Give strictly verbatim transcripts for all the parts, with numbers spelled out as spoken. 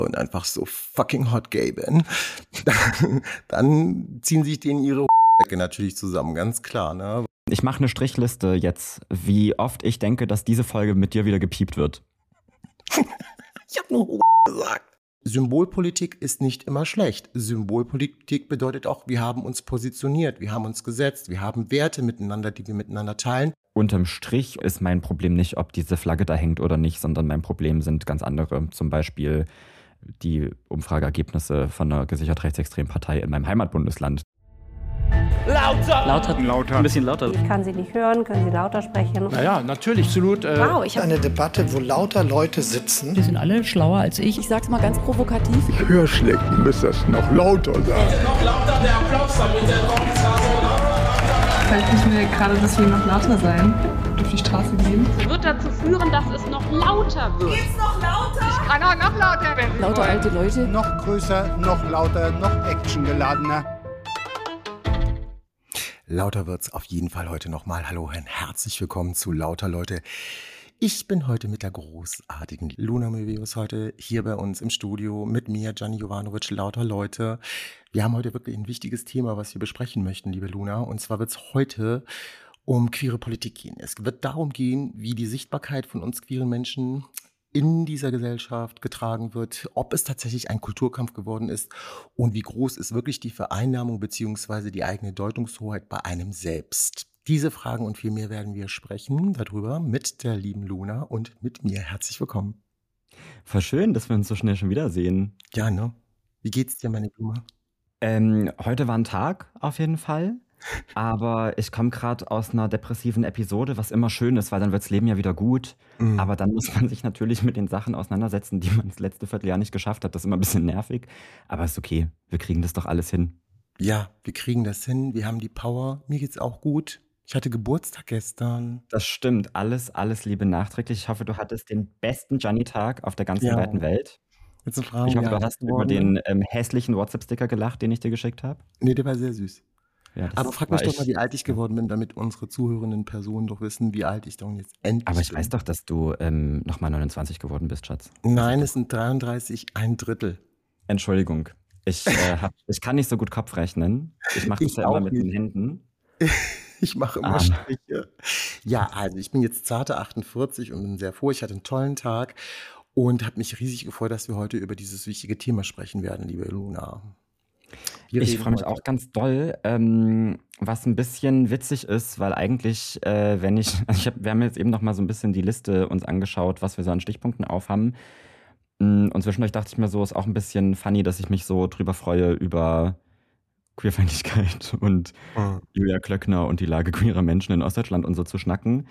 und einfach so fucking hot gay bin, dann, dann ziehen sich denen ihre Decke natürlich zusammen, ganz klar, ne? Ich mache eine Strichliste jetzt, wie oft ich denke, dass diese Folge mit dir wieder gepiept wird. Ich habe nur gesagt. Symbolpolitik ist nicht immer schlecht. Symbolpolitik bedeutet auch, wir haben uns positioniert, wir haben uns gesetzt, wir haben Werte miteinander, die wir miteinander teilen. Unterm Strich ist mein Problem nicht, ob diese Flagge da hängt oder nicht, sondern mein Problem sind ganz andere. Zum Beispiel die Umfrageergebnisse von einer gesichert rechtsextremen Partei in meinem Heimatbundesland. Lauter! Lauter. Lauter. Ein bisschen lauter. Ich kann Sie nicht hören, können Sie lauter sprechen? Naja, natürlich, absolut. Äh wow, ich habe eine Debatte, wo lauter Leute sitzen. Die sind alle schlauer als ich. Ich sag's mal ganz provokativ. Hörschlägt müsste es noch lauter sein. Bitte noch lauter, der Applaus, damit der Vielleicht müssen wir gerade deswegen noch lauter sein, auf die Straße gehen. Das wird dazu führen, dass es noch lauter wird. Geht's noch lauter? Ich kann auch noch lauter werden. Lauter alte Leute. Noch größer, noch lauter, noch actiongeladener. Lauter wird's auf jeden Fall heute nochmal. Hallo und herzlich willkommen zu Lauter Leute. Ich bin heute mit der großartigen Luna Möbius heute hier bei uns im Studio mit mir, Gianni Jovanovic, Lauter Leute. Wir haben heute wirklich ein wichtiges Thema, was wir besprechen möchten, liebe Luna. Und zwar wird's heute um queere Politik gehen. Es wird darum gehen, wie die Sichtbarkeit von uns queeren Menschen in dieser Gesellschaft getragen wird, ob es tatsächlich ein Kulturkampf geworden ist und wie groß ist wirklich die Vereinnahmung bzw. die eigene Deutungshoheit bei einem selbst. Diese Fragen und viel mehr werden wir sprechen darüber mit der lieben Luna und mit mir. Herzlich willkommen. Voll schön, dass wir uns so schnell schon wiedersehen. Ja, ne? Wie geht's dir, meine Blume? Ähm, heute war ein Tag auf jeden Fall. Aber ich komme gerade aus einer depressiven Episode, was immer schön ist, weil dann wird das Leben ja wieder gut. Mhm. Aber dann muss man sich natürlich mit den Sachen auseinandersetzen, die man das letzte Vierteljahr nicht geschafft hat. Das ist immer ein bisschen nervig, aber ist okay. Wir kriegen das doch alles hin. Ja, wir kriegen das hin. Wir haben die Power. Mir geht's auch gut. Ich hatte Geburtstag gestern. Das stimmt. Alles, alles Liebe nachträglich. Ich hoffe, du hattest den besten Gianni-Tag auf der ganzen Ja. weiten Welt. Jetzt eine Frage, Ich hoffe, wie du alt hast bist du über geworden? den ähm, hässlichen WhatsApp-Sticker gelacht, den ich dir geschickt habe. Nee, der war sehr süß. Ja, das Aber frag war mich doch echt- mal, wie alt ich geworden bin, damit unsere zuhörenden Personen doch wissen, wie alt ich doch jetzt endlich Aber ich bin. weiß doch, dass du ähm, nochmal neunundzwanzig geworden bist, Schatz. Nein, es sind dreiunddreißig, ein Drittel. Entschuldigung. Ich, äh, hab, ich kann nicht so gut Kopf rechnen. Ich mache das Ich ja immer auch mit nicht. den Händen. Ich mache immer Ah. Striche. Ja, also ich bin jetzt zarte achtundvierzig und bin sehr froh. Ich hatte einen tollen Tag und habe mich riesig gefreut, dass wir heute über dieses wichtige Thema sprechen werden, liebe Luna. Wir Ich reden freue mich heute- auch ganz doll, ähm, was ein bisschen witzig ist, weil eigentlich, äh, wenn ich, also ich hab, wir haben jetzt eben noch mal so ein bisschen die Liste uns angeschaut, was wir so an Stichpunkten aufhaben. Mm, Und zwischendurch dachte ich mir so, ist auch ein bisschen funny, dass ich mich so drüber freue über Queerfeindlichkeit und Mhm. Julia Klöckner und die Lage queerer Menschen in Ostdeutschland und so zu schnacken.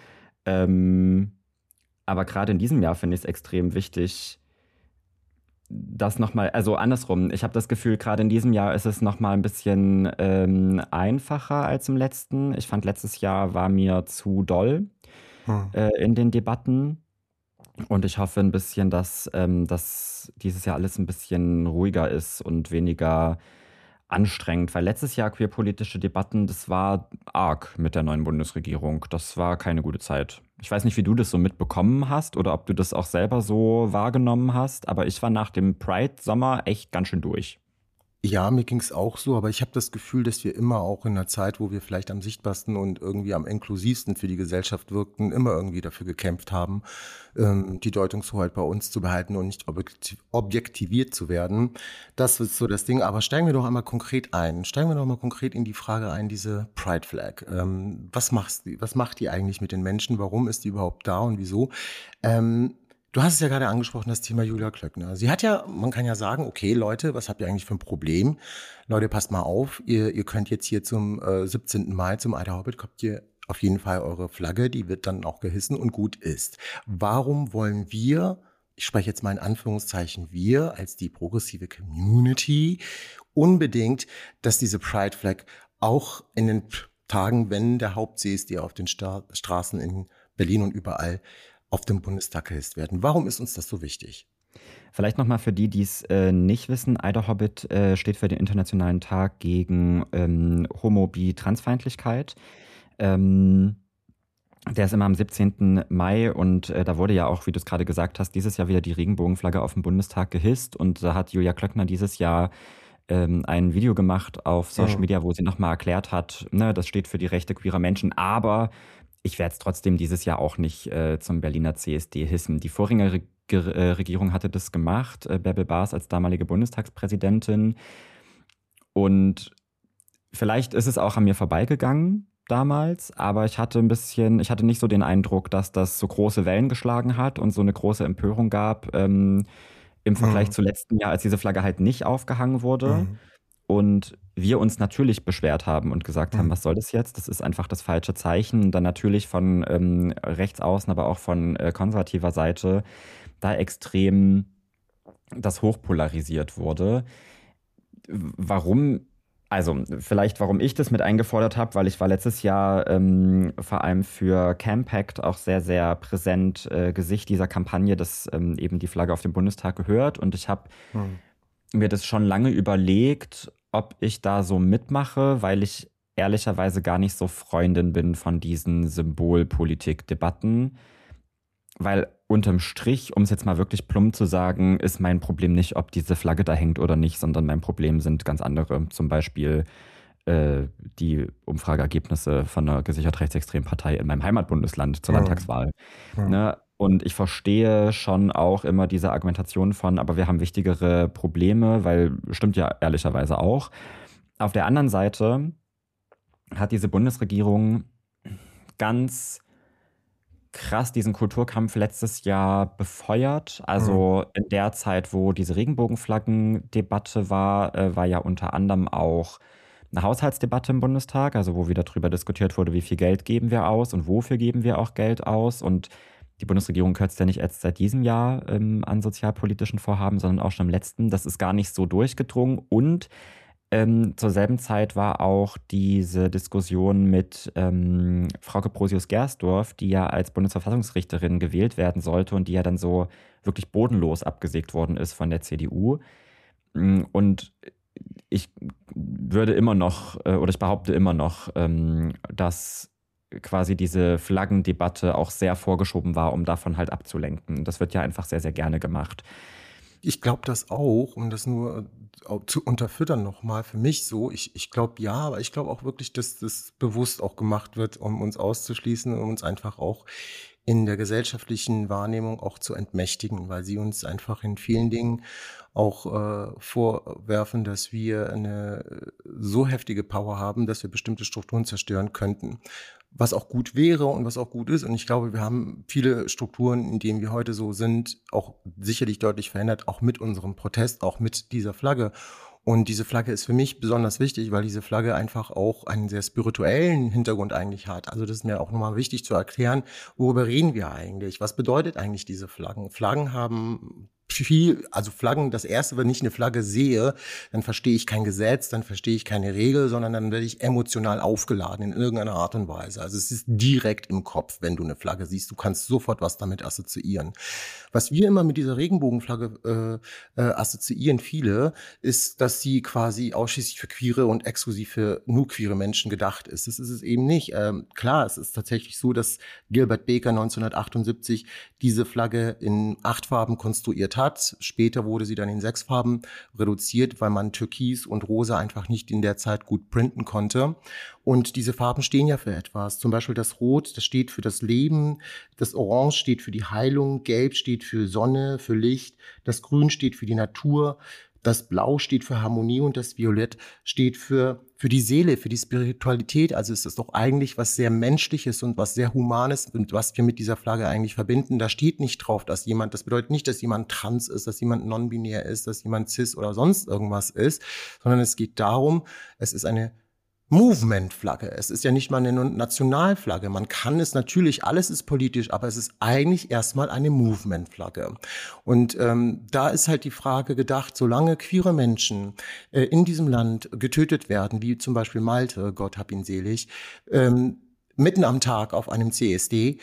Ähm, aber gerade in diesem Jahr finde ich es extrem wichtig, das nochmal, also andersrum, ich habe das Gefühl, gerade in diesem Jahr ist es nochmal ein bisschen ähm, einfacher als im letzten. Ich fand, letztes Jahr war mir zu doll Mhm. äh, in den Debatten. Und ich hoffe ein bisschen, dass, ähm, dass dieses Jahr alles ein bisschen ruhiger ist und weniger anstrengend. Weil letztes Jahr queerpolitische Debatten, das war arg mit der neuen Bundesregierung. Das war keine gute Zeit. Ich weiß nicht, wie du das so mitbekommen hast oder ob du das auch selber so wahrgenommen hast, aber ich war nach dem Pride-Sommer echt ganz schön durch. Ja, mir ging's auch so, aber ich habe das Gefühl, dass wir immer auch in einer Zeit, wo wir vielleicht am sichtbarsten und irgendwie am inklusivsten für die Gesellschaft wirkten, immer irgendwie dafür gekämpft haben, ähm, die Deutungshoheit bei uns zu behalten und nicht objektiv, objektiviert zu werden. Das ist so das Ding. Aber steigen wir doch einmal konkret ein. Steigen wir doch mal konkret in die Frage ein, diese Pride Flag. Ähm, was machst die, was macht die eigentlich mit den Menschen? Warum ist die überhaupt da und wieso? Ähm, Du hast es ja gerade angesprochen, das Thema Julia Klöckner. Sie hat ja, man kann ja sagen, okay, Leute, was habt ihr eigentlich für ein Problem? Leute, passt mal auf, ihr, ihr könnt jetzt hier zum äh, siebzehnten Mai, zum Eider Hobbit, habt ihr auf jeden Fall eure Flagge, die wird dann auch gehissen und gut ist. Warum wollen wir, ich spreche jetzt mal in Anführungszeichen wir, als die progressive Community, unbedingt, dass diese Pride Flag auch in den Tagen, wenn der Haupt-C S D auf den Sta- Straßen in Berlin und überall auf dem Bundestag gehisst werden. Warum ist uns das so wichtig? Vielleicht nochmal für die, die es äh, nicht wissen, Eider Hobbit äh, steht für den Internationalen Tag gegen ähm, Homo-, Bi-, Transfeindlichkeit. Ähm, Der ist immer am siebzehnten Mai und äh, da wurde ja auch, wie du es gerade gesagt hast, dieses Jahr wieder die Regenbogenflagge auf dem Bundestag gehisst. Und da hat Julia Klöckner dieses Jahr ähm, ein Video gemacht auf Social Mhm. Media, wo sie nochmal erklärt hat, ne, das steht für die Rechte queerer Menschen, aber ich werde es trotzdem dieses Jahr auch nicht äh, zum Berliner C S D hissen. Die Vorgängerregierung hatte das gemacht, äh, Bärbel Baas als damalige Bundestagspräsidentin. Und vielleicht ist es auch an mir vorbeigegangen damals, aber ich hatte ein bisschen, ich hatte nicht so den Eindruck, dass das so große Wellen geschlagen hat und so eine große Empörung gab ähm, im Vergleich Mhm. zu letztem Jahr, als diese Flagge halt nicht aufgehangen wurde. Mhm. Und wir uns natürlich beschwert haben und gesagt haben, Mhm. was soll das jetzt? Das ist einfach das falsche Zeichen. Und dann natürlich von ähm, rechts außen, aber auch von äh, konservativer Seite da extrem das hochpolarisiert wurde. Warum, also vielleicht warum ich das mit eingefordert habe, weil ich war letztes Jahr ähm, vor allem für Campact auch sehr, sehr präsent äh, Gesicht dieser Kampagne, dass ähm, eben die Flagge auf dem Bundestag gehört. Und ich habe Mhm. mir das schon lange überlegt, ob ich da so mitmache, weil ich ehrlicherweise gar nicht so Freundin bin von diesen Symbolpolitik-Debatten. Weil unterm Strich, um es jetzt mal wirklich plump zu sagen, ist mein Problem nicht, ob diese Flagge da hängt oder nicht, sondern mein Problem sind ganz andere. Zum Beispiel äh, die Umfrageergebnisse von einer gesichert rechtsextremen Partei in meinem Heimatbundesland zur Mhm. Landtagswahl. Mhm. Ne? Und ich verstehe schon auch immer diese Argumentation von, aber wir haben wichtigere Probleme, weil stimmt ja ehrlicherweise auch. Auf der anderen Seite hat diese Bundesregierung ganz krass diesen Kulturkampf letztes Jahr befeuert. Also in der Zeit, wo diese Regenbogenflaggen-Debatte war, äh, war ja unter anderem auch eine Haushaltsdebatte im Bundestag, also wo wieder darüber diskutiert wurde, wie viel Geld geben wir aus und wofür geben wir auch Geld aus. Und die Bundesregierung kürzt ja nicht erst seit diesem Jahr ähm, an sozialpolitischen Vorhaben, sondern auch schon im letzten. Das ist gar nicht so durchgedrungen. Und ähm, zur selben Zeit war auch diese Diskussion mit ähm, Frauke Brosius-Gersdorf, die ja als Bundesverfassungsrichterin gewählt werden sollte und die ja dann so wirklich bodenlos abgesägt worden ist von der C D U. Und ich würde immer noch, äh, oder ich behaupte immer noch, ähm, dass quasi diese Flaggendebatte auch sehr vorgeschoben war, um davon halt abzulenken. Das wird ja einfach sehr, sehr gerne gemacht. Ich glaube das auch, um das nur äh, zu unterfüttern nochmal für mich so. Ich, ich glaube ja, aber ich glaube auch wirklich, dass das bewusst auch gemacht wird, um uns auszuschließen, um uns einfach auch in der gesellschaftlichen Wahrnehmung auch zu entmächtigen, weil sie uns einfach in vielen Dingen auch äh, vorwerfen, dass wir eine so heftige Power haben, dass wir bestimmte Strukturen zerstören könnten. Was auch gut wäre und was auch gut ist. Und ich glaube, wir haben viele Strukturen, in denen wir heute so sind, auch sicherlich deutlich verändert, auch mit unserem Protest, auch mit dieser Flagge. Und diese Flagge ist für mich besonders wichtig, weil diese Flagge einfach auch einen sehr spirituellen Hintergrund eigentlich hat. Also das ist mir auch nochmal wichtig zu erklären, worüber reden wir eigentlich? Was bedeutet eigentlich diese Flaggen? Flaggen haben viel, also Flaggen, das erste, wenn ich eine Flagge sehe, dann verstehe ich kein Gesetz, dann verstehe ich keine Regel, sondern dann werde ich emotional aufgeladen in irgendeiner Art und Weise. Also es ist direkt im Kopf, wenn du eine Flagge siehst. Du kannst sofort was damit assoziieren. Was wir immer mit dieser Regenbogenflagge äh, äh, assoziieren, viele, ist, dass sie quasi ausschließlich für queere und exklusiv für nur queere Menschen gedacht ist. Das ist es eben nicht. Ähm, klar, es ist tatsächlich so, dass Gilbert Baker neunzehnhundertachtundsiebzig diese Flagge in acht Farben konstruiert hat. Hat. Später wurde sie dann in sechs Farben reduziert, weil man Türkis und Rosa einfach nicht in der Zeit gut printen konnte. Und diese Farben stehen ja für etwas. Zum Beispiel das Rot, das steht für das Leben. Das Orange steht für die Heilung. Gelb steht für Sonne, für Licht. Das Grün steht für die Natur. Das Blau steht für Harmonie und das Violett steht für, für die Seele, für die Spiritualität. Also es ist doch eigentlich was sehr Menschliches und was sehr Humanes und was wir mit dieser Flagge eigentlich verbinden. Da steht nicht drauf, dass jemand, das bedeutet nicht, dass jemand trans ist, dass jemand non-binär ist, dass jemand cis oder sonst irgendwas ist, sondern es geht darum, es ist eine Movement-Flagge. Es ist ja nicht mal eine Nationalflagge. Man kann es natürlich, alles ist politisch, aber es ist eigentlich erstmal eine Movement-Flagge. Und ähm, da ist halt die Frage gedacht, solange queere Menschen äh, in diesem Land getötet werden, wie zum Beispiel Malte, Gott hab ihn selig, ähm, mitten am Tag auf einem C S D,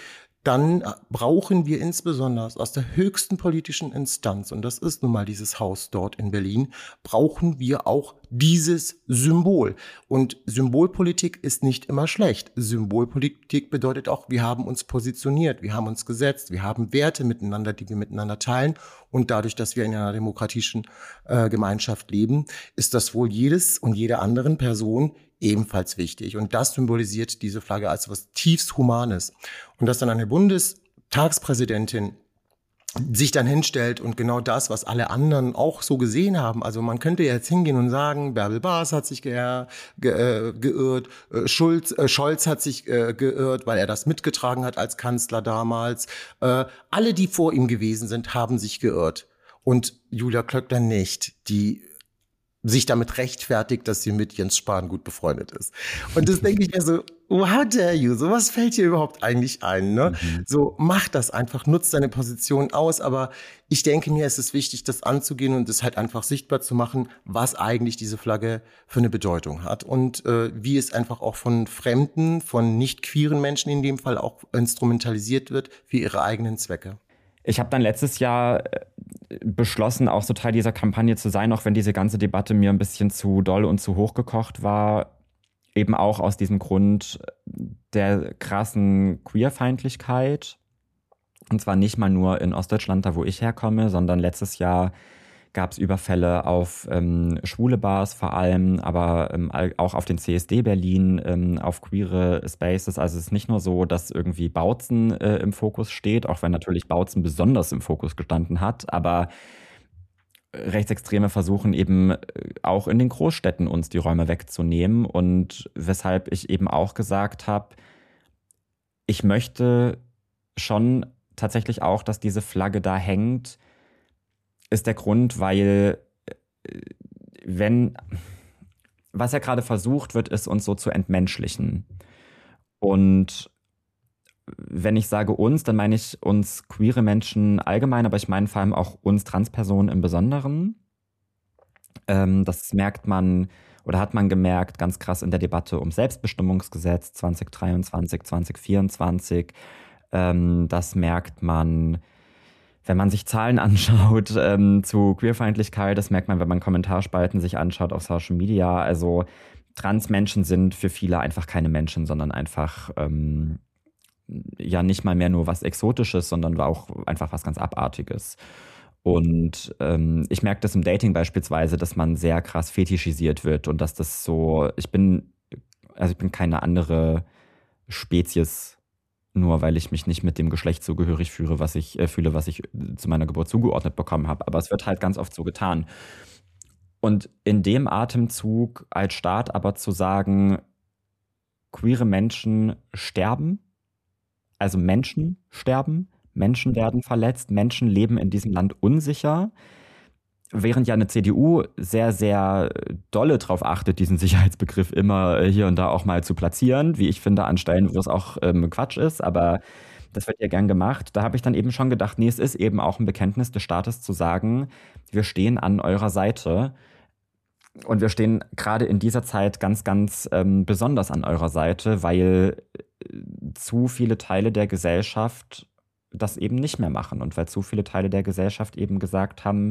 dann brauchen wir insbesondere aus der höchsten politischen Instanz, und das ist nun mal dieses Haus dort in Berlin, brauchen wir auch dieses Symbol. Und Symbolpolitik ist nicht immer schlecht. Symbolpolitik bedeutet auch, wir haben uns positioniert, wir haben uns gesetzt, wir haben Werte miteinander, die wir miteinander teilen. Und dadurch, dass wir in einer demokratischen äh, Gemeinschaft leben, ist das wohl jedes und jeder anderen Person ebenfalls wichtig. Und das symbolisiert diese Flagge als was tiefst Humanes. Und dass dann eine Bundestagspräsidentin sich dann hinstellt und genau das, was alle anderen auch so gesehen haben. Also man könnte jetzt hingehen und sagen, Bärbel Baas hat sich ge- ge- geirrt, äh, Schulz, äh, Scholz hat sich äh, geirrt, weil er das mitgetragen hat als Kanzler damals. Äh, alle, die vor ihm gewesen sind, haben sich geirrt. Und Julia Klöckner nicht, die sich damit rechtfertigt, dass sie mit Jens Spahn gut befreundet ist. Und das denke ich mir so, how dare you? Sowas fällt dir überhaupt eigentlich ein, ne? Mhm. So, mach das einfach, nutz deine Position aus. Aber ich denke mir, es ist wichtig, das anzugehen und es halt einfach sichtbar zu machen, was eigentlich diese Flagge für eine Bedeutung hat. Und äh, wie es einfach auch von Fremden, von nicht queeren Menschen in dem Fall auch instrumentalisiert wird für ihre eigenen Zwecke. Ich habe dann letztes Jahr beschlossen, auch so Teil dieser Kampagne zu sein, auch wenn diese ganze Debatte mir ein bisschen zu doll und zu hoch gekocht war, eben auch aus diesem Grund der krassen Queerfeindlichkeit. Und zwar nicht mal nur in Ostdeutschland, da wo ich herkomme, sondern letztes Jahr gab es Überfälle auf ähm, schwule Bars vor allem, aber ähm, auch auf den C S D Berlin, ähm, auf queere Spaces. Also es ist nicht nur so, dass irgendwie Bautzen äh, im Fokus steht, auch wenn natürlich Bautzen besonders im Fokus gestanden hat, aber Rechtsextreme versuchen eben auch in den Großstädten uns die Räume wegzunehmen, und weshalb ich eben auch gesagt habe, ich möchte schon tatsächlich auch, dass diese Flagge da hängt, ist der Grund, weil wenn, was ja gerade versucht wird, ist uns so zu entmenschlichen. Und wenn ich sage uns, dann meine ich uns queere Menschen allgemein, aber ich meine vor allem auch uns Transpersonen im Besonderen. Ähm, das merkt man oder hat man gemerkt ganz krass in der Debatte um Selbstbestimmungsgesetz zwanzig dreiundzwanzig, zwanzig vierundzwanzig. Ähm, das merkt man, wenn man sich Zahlen anschaut ähm, zu Queerfeindlichkeit. Das merkt man, wenn man Kommentarspalten sich anschaut auf Social Media. Also Transmenschen sind für viele einfach keine Menschen, sondern einfach ähm, ja nicht mal mehr nur was Exotisches, sondern auch einfach was ganz Abartiges. Und ähm, ich merke das im Dating beispielsweise, dass man sehr krass fetischisiert wird und dass das so, ich bin, also ich bin keine andere Spezies, nur weil ich mich nicht mit dem Geschlecht zugehörig fühle, was ich äh, fühle, was ich zu meiner Geburt zugeordnet bekommen habe. Aber es wird halt ganz oft so getan. Und in dem Atemzug als Staat aber zu sagen, queere Menschen sterben, also Menschen sterben, Menschen werden verletzt, Menschen leben in diesem Land unsicher, während ja eine C D U sehr, sehr dolle drauf achtet, diesen Sicherheitsbegriff immer hier und da auch mal zu platzieren, wie ich finde, an Stellen, wo es auch ähm, Quatsch ist, aber das wird ja gern gemacht. Da habe ich dann eben schon gedacht, nee, es ist eben auch ein Bekenntnis des Staates zu sagen, wir stehen an eurer Seite und wir stehen gerade in dieser Zeit ganz, ganz ähm, besonders an eurer Seite, weil zu viele Teile der Gesellschaft das eben nicht mehr machen und weil zu viele Teile der Gesellschaft eben gesagt haben,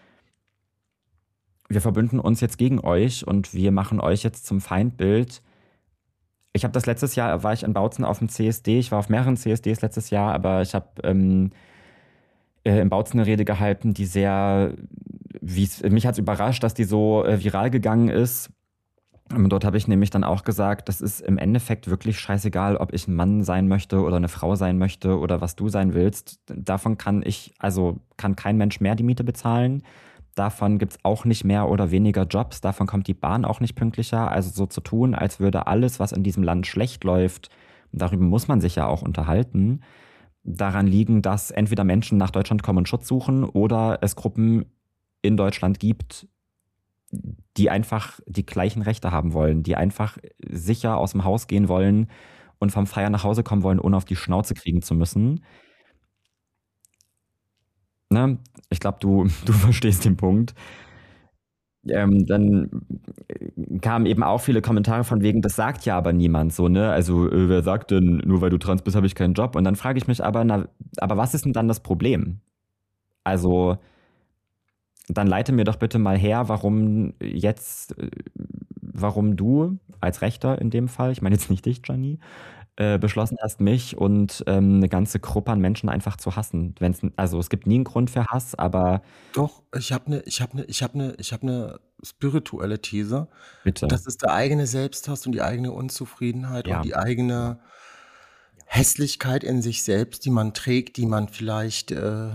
wir verbünden uns jetzt gegen euch und wir machen euch jetzt zum Feindbild. Ich habe das letztes Jahr, war ich in Bautzen auf dem C S D, ich war auf mehreren C S Ds letztes Jahr, aber ich habe ähm, äh, in Bautzen eine Rede gehalten, die sehr, wie's, mich hat es überrascht, dass die so äh, viral gegangen ist. Und dort habe ich nämlich dann auch gesagt, das ist im Endeffekt wirklich scheißegal, ob ich ein Mann sein möchte oder eine Frau sein möchte oder was du sein willst. Davon kann ich, also kann kein Mensch mehr die Miete bezahlen. Davon gibt es auch nicht mehr oder weniger Jobs. Davon kommt die Bahn auch nicht pünktlicher. Also so zu tun, als würde alles, was in diesem Land schlecht läuft, darüber muss man sich ja auch unterhalten, daran liegen, dass entweder Menschen nach Deutschland kommen und Schutz suchen oder es Gruppen in Deutschland gibt, die einfach die gleichen Rechte haben wollen, die einfach sicher aus dem Haus gehen wollen und vom Feiern nach Hause kommen wollen, ohne auf die Schnauze kriegen zu müssen. Ne? Ich glaube, du, du verstehst den Punkt. ähm, dann kamen eben auch viele Kommentare von wegen, das sagt ja aber niemand so, ne? Also äh, wer sagt denn, nur weil du trans bist, habe ich keinen Job? Und dann frage ich mich aber, na, aber was ist denn dann das Problem? Also dann leite mir doch bitte mal her, warum jetzt, äh, warum du als Rechter in dem Fall, ich meine jetzt nicht dich, Gianni, äh, beschlossen hast, mich und ähm, eine ganze Gruppe an Menschen einfach zu hassen. Wenn's, also es gibt nie einen Grund für Hass, aber Doch, ich habe eine ich habe eine ich habe eine ich habe eine spirituelle These. bitte. Das ist der eigene Selbsthass und die eigene Unzufriedenheit Ja. und die eigene Hässlichkeit in sich selbst, die man trägt, die man vielleicht äh,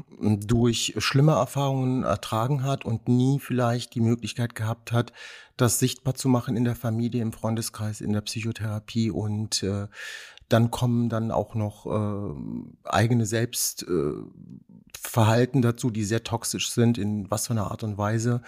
durch schlimme Erfahrungen ertragen hat und nie vielleicht die Möglichkeit gehabt hat, das sichtbar zu machen in der Familie, im Freundeskreis, in der Psychotherapie. Und äh, dann kommen dann auch noch äh, eigene Selbstverhalten äh, dazu, die sehr toxisch sind, in was für einer Art und Weise.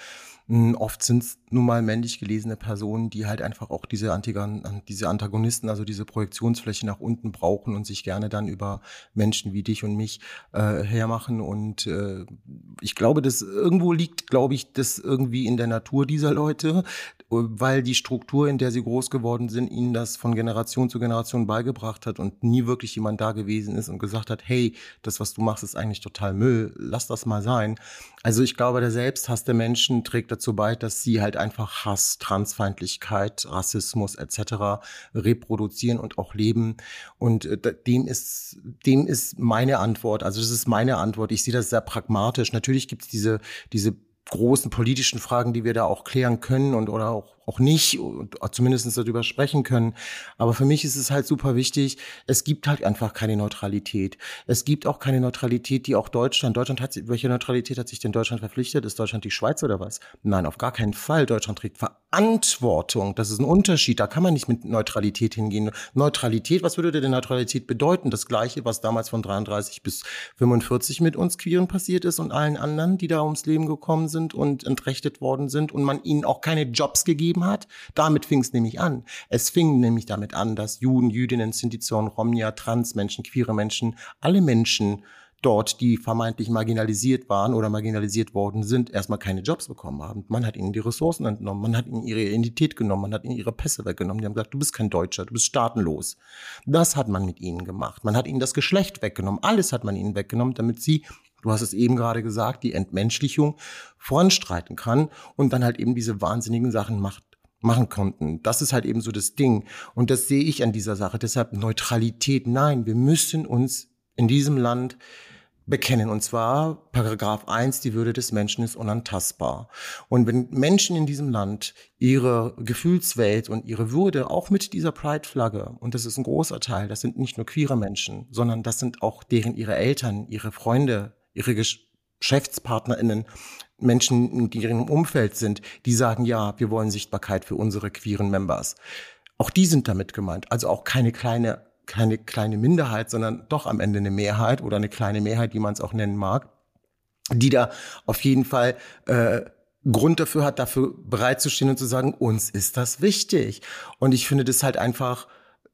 Oft sind es nun mal männlich gelesene Personen, die halt einfach auch diese, Antigon, diese Antagonisten, also diese Projektionsfläche nach unten brauchen und sich gerne dann über Menschen wie dich und mich äh, hermachen. Und äh, ich glaube, das irgendwo liegt, glaube ich, das irgendwie in der Natur dieser Leute, weil die Struktur, in der sie groß geworden sind, ihnen das von Generation zu Generation beigebracht hat und nie wirklich jemand da gewesen ist und gesagt hat, hey, das, was du machst, ist eigentlich total Müll, lass das mal sein. Also ich glaube, der Selbsthass der Menschen trägt dazu bei, dass sie halt einfach Hass, Transfeindlichkeit, Rassismus et cetera reproduzieren und auch leben. Und äh, dem ist dem ist meine Antwort. Also das ist meine Antwort. Ich sehe das sehr pragmatisch. Natürlich gibt es diese diese großen politischen Fragen, die wir da auch klären können und oder auch auch nicht, und zumindest darüber sprechen können. Aber für mich ist es halt super wichtig, es gibt halt einfach keine Neutralität. Es gibt auch keine Neutralität, die auch Deutschland, Deutschland hat, welche Neutralität hat sich denn Deutschland verpflichtet? Ist Deutschland die Schweiz oder was? Nein, auf gar keinen Fall. Deutschland trägt Verantwortung. Das ist ein Unterschied. Da kann man nicht mit Neutralität hingehen. Neutralität, was würde denn Neutralität bedeuten? Das Gleiche, was damals von dreiunddreißig bis fünfundvierzig mit uns Queeren passiert ist und allen anderen, die da ums Leben gekommen sind und entrechtet worden sind und man ihnen auch keine Jobs gegeben hat. Damit fing es nämlich an. Es fing nämlich damit an, dass Juden, Jüdinnen, Sinti, Romnia, Transmenschen, queere Menschen, alle Menschen dort, die vermeintlich marginalisiert waren oder marginalisiert worden sind, erstmal keine Jobs bekommen haben. Man hat ihnen die Ressourcen entnommen, man hat ihnen ihre Identität genommen, man hat ihnen ihre Pässe weggenommen. Die haben gesagt, du bist kein Deutscher, du bist staatenlos. Das hat man mit ihnen gemacht. Man hat ihnen das Geschlecht weggenommen. Alles hat man ihnen weggenommen, damit sie, du hast es eben gerade gesagt, die Entmenschlichung voranstreiten kann und dann halt eben diese wahnsinnigen Sachen macht. machen konnten. Das ist halt eben so das Ding. Und das sehe ich an dieser Sache. Deshalb Neutralität. Nein, wir müssen uns in diesem Land bekennen. Und zwar Paragraph eins, die Würde des Menschen ist unantastbar. Und wenn Menschen in diesem Land ihre Gefühlswelt und ihre Würde auch mit dieser Pride-Flagge, und das ist ein großer Teil, das sind nicht nur queere Menschen, sondern das sind auch deren ihre Eltern, ihre Freunde, ihre GeschäftspartnerInnen, Menschen, die in ihrem Umfeld sind, die sagen, ja, wir wollen Sichtbarkeit für unsere queeren Members. Auch die sind damit gemeint. Also auch keine kleine, keine kleine Minderheit, sondern doch am Ende eine Mehrheit oder eine kleine Mehrheit, wie man es auch nennen mag, die da auf jeden Fall äh, Grund dafür hat, dafür bereitzustehen und zu sagen, uns ist das wichtig. Und ich finde das halt einfach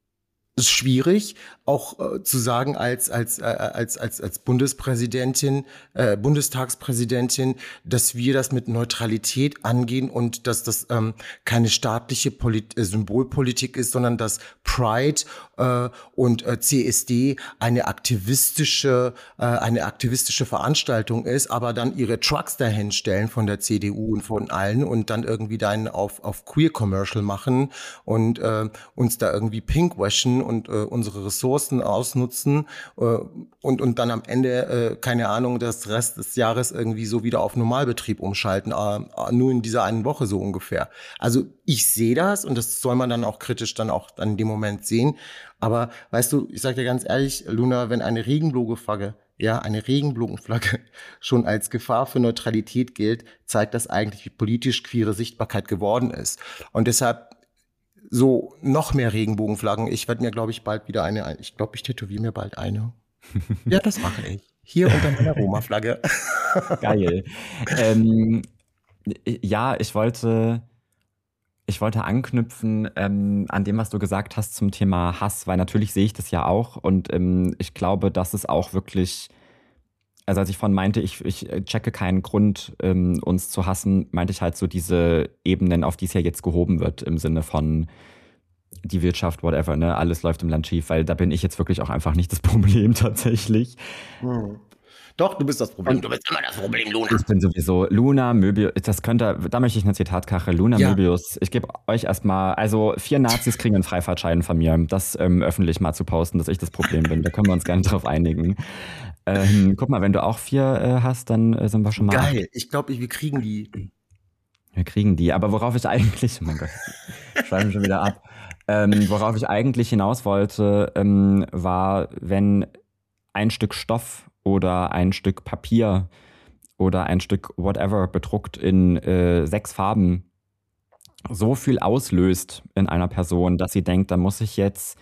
ist schwierig, auch äh, zu sagen als als äh, als als als Bundespräsidentin, äh, Bundestagspräsidentin, dass wir das mit Neutralität angehen und dass das ähm, keine staatliche Polit- äh, Symbolpolitik ist, sondern dass Pride äh, und äh, C S D eine aktivistische äh, eine aktivistische Veranstaltung ist, aber dann ihre Trucks dahin stellen von der C D U und von allen und dann irgendwie dann auf auf Queer Commercial machen und äh, uns da irgendwie pinkwashen und äh, unsere Ressourcen ausnutzen äh, und und dann am Ende, äh, keine Ahnung, das Rest des Jahres irgendwie so wieder auf Normalbetrieb umschalten, äh, nur in dieser einen Woche so ungefähr. Also ich sehe das und das soll man dann auch kritisch dann auch dann in dem Moment sehen. Aber weißt du, ich sag dir ganz ehrlich, Luna, wenn eine Regenbogenflagge, ja, eine Regenbogenflagge schon als Gefahr für Neutralität gilt, zeigt das eigentlich, wie politisch queere Sichtbarkeit geworden ist. Und deshalb so noch mehr Regenbogenflaggen. Ich werde mir, glaube ich, bald wieder eine, ich glaube, ich tätowiere mir bald eine. Ja, das mache ich. Hier unter meiner Roma-Flagge. Geil. ähm, ja, ich wollte, ich wollte anknüpfen ähm, an dem, was du gesagt hast zum Thema Hass, weil natürlich sehe ich das ja auch und ähm, ich glaube, dass es auch wirklich also als ich von meinte, ich, ich checke keinen Grund, ähm, uns zu hassen, meinte ich halt so diese Ebenen, auf die es ja jetzt gehoben wird, im Sinne von die Wirtschaft, whatever, ne, alles läuft im Land schief, weil da bin ich jetzt wirklich auch einfach nicht das Problem tatsächlich. Hm. Doch, du bist das Problem. Und du bist immer das Problem, Luna. Ich bin sowieso Luna, Möbius, das könnte, da möchte ich eine Zitatkachel. Luna, Ja. Möbius, ich gebe euch erstmal, also vier Nazis kriegen einen Freifahrtschein von mir, das ähm, öffentlich mal zu posten, dass ich das Problem bin, da können wir uns gerne drauf einigen. Ähm, guck mal, wenn du auch vier äh, hast, dann äh, sind wir schon mal Geil, acht. ich glaube, wir kriegen die. Wir kriegen die, aber worauf ich eigentlich, oh mein Gott, schreiben schon wieder ab, ähm, worauf ich eigentlich hinaus wollte, ähm, war, wenn ein Stück Stoff oder ein Stück Papier oder ein Stück whatever bedruckt in äh, sechs Farben so viel auslöst in einer Person, dass sie denkt, da muss ich jetzt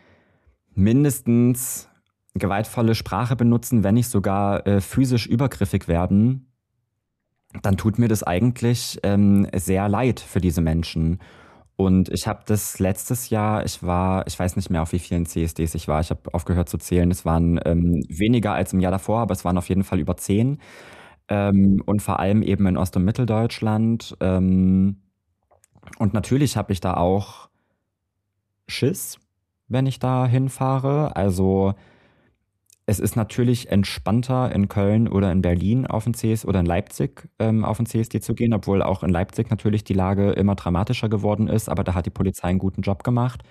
mindestens gewaltvolle Sprache benutzen, wenn nicht sogar äh, physisch übergriffig werden, dann tut mir das eigentlich ähm, sehr leid für diese Menschen. Und ich habe das letztes Jahr, ich war, ich weiß nicht mehr, auf wie vielen C S Ds ich war, ich habe aufgehört zu zählen, es waren ähm, weniger als im Jahr davor, aber es waren auf jeden Fall über zehn. Ähm, und vor allem eben in Ost- und Mitteldeutschland. Ähm, und natürlich habe ich da auch Schiss, wenn ich da hinfahre. Also es ist natürlich entspannter in Köln oder in Berlin auf den C S oder in Leipzig ähm, auf den C S D zu gehen, obwohl auch in Leipzig natürlich die Lage immer dramatischer geworden ist, aber da hat die Polizei einen guten Job gemacht.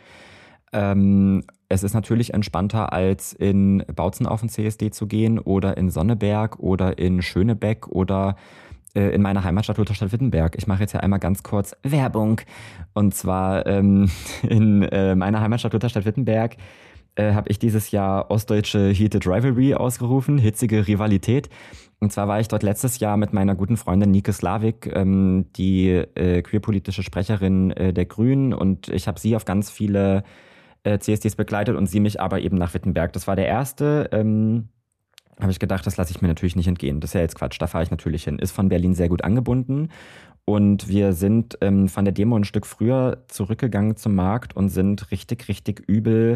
Ähm, es ist natürlich entspannter, als in Bautzen auf den C S D zu gehen oder in Sonneberg oder in Schönebeck oder äh, in meiner Heimatstadt Lutherstadt-Wittenberg. Ich mache jetzt ja einmal ganz kurz Werbung. Und zwar ähm, in äh, meiner Heimatstadt Lutherstadt-Wittenberg äh, habe ich dieses Jahr Ostdeutsche Heated Rivalry ausgerufen, hitzige Rivalität. Und zwar war ich dort letztes Jahr mit meiner guten Freundin Nike Slavik, ähm, die äh, queerpolitische Sprecherin äh, der Grünen. Und ich habe sie auf ganz viele äh, C S Ds begleitet und sie mich aber eben nach Wittenberg. Das war der erste. Ähm, habe ich gedacht, das lasse ich mir natürlich nicht entgehen. Das ist ja jetzt Quatsch, da fahre ich natürlich hin. Ist von Berlin sehr gut angebunden. Und wir sind ähm, von der Demo ein Stück früher zurückgegangen zum Markt und sind richtig, richtig übel.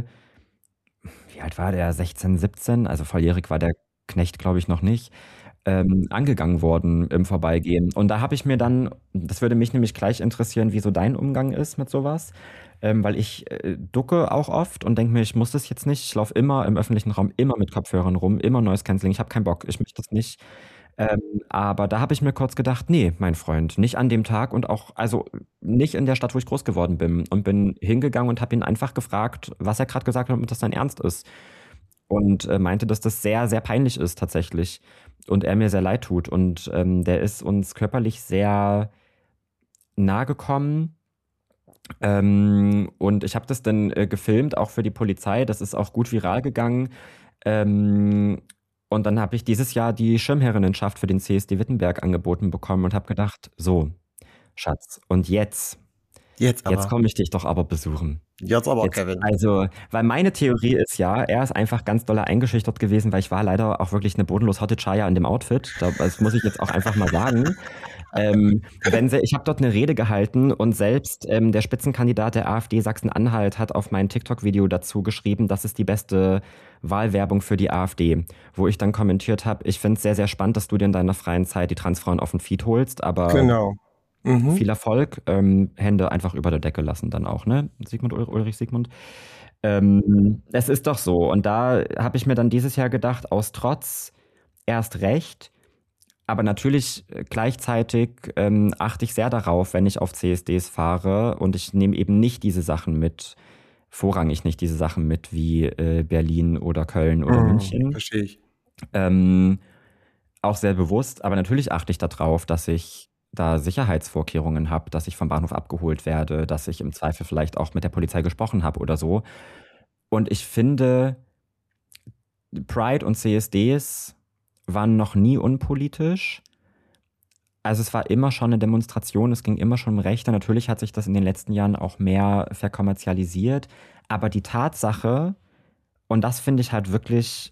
Wie alt war der? sechzehn, siebzehn? Also volljährig war der Knecht, glaube ich, noch nicht. Ähm, angegangen worden im Vorbeigehen. Und da habe ich mir dann, das würde mich nämlich gleich interessieren, wie so dein Umgang ist mit sowas. Ähm, weil ich äh, ducke auch oft und denke mir, ich muss das jetzt nicht. Ich laufe immer im öffentlichen Raum, immer mit Kopfhörern rum, immer Noise Cancelling. Ich habe keinen Bock, ich möchte das nicht. Ähm, aber da habe ich mir kurz gedacht, nee, mein Freund, nicht an dem Tag und auch, also nicht in der Stadt, wo ich groß geworden bin. Und bin hingegangen und habe ihn einfach gefragt, was er gerade gesagt hat und ob das sein Ernst ist. Und äh, meinte, dass das sehr, sehr peinlich ist tatsächlich. Und er mir sehr leid tut. Und ähm, der ist uns körperlich sehr nahe gekommen. Ähm, und ich habe das dann äh, gefilmt, auch für die Polizei. Das ist auch gut viral gegangen. Ähm, und dann habe ich dieses Jahr die Schirmherrinnenschaft für den C S D Wittenberg angeboten bekommen und habe gedacht, so, Schatz, und jetzt, Jetzt aber. jetzt komme ich dich doch aber besuchen. Jetzt aber, Jetzt, Kevin. also, weil meine Theorie ist ja, er ist einfach ganz doll eingeschüchtert gewesen, weil ich war leider auch wirklich eine bodenlos hotte Chaya in dem Outfit. Das muss ich jetzt auch einfach mal sagen. ähm, wenn sie, ich habe dort eine Rede gehalten und selbst ähm, der Spitzenkandidat der AfD Sachsen-Anhalt hat auf mein TikTok-Video dazu geschrieben, das ist die beste Wahlwerbung für die AfD. Wo ich dann kommentiert habe, ich finde es sehr, sehr spannend, dass du dir in deiner freien Zeit die Transfrauen auf den Feed holst, aber Genau. Mhm. viel Erfolg. Ähm, Hände einfach über der Decke lassen dann auch, ne? Sigmund Ul- Ulrich Sigmund. Ähm, es ist doch so. Und da habe ich mir dann dieses Jahr gedacht, aus Trotz erst recht, aber natürlich äh, gleichzeitig ähm, achte ich sehr darauf, wenn ich auf C S Ds fahre und ich nehme eben nicht diese Sachen mit, vorrangig nicht diese Sachen mit wie äh, Berlin oder Köln oder Mhm, München. verstehe ich. Ähm, auch sehr bewusst, aber natürlich achte ich darauf, dass ich da Sicherheitsvorkehrungen habe, dass ich vom Bahnhof abgeholt werde, dass ich im Zweifel vielleicht auch mit der Polizei gesprochen habe oder so. Und ich finde, Pride und C S Ds waren noch nie unpolitisch. Also es war immer schon eine Demonstration, es ging immer schon um Rechte. Natürlich hat sich das in den letzten Jahren auch mehr verkommerzialisiert. Aber die Tatsache, und das finde ich halt wirklich,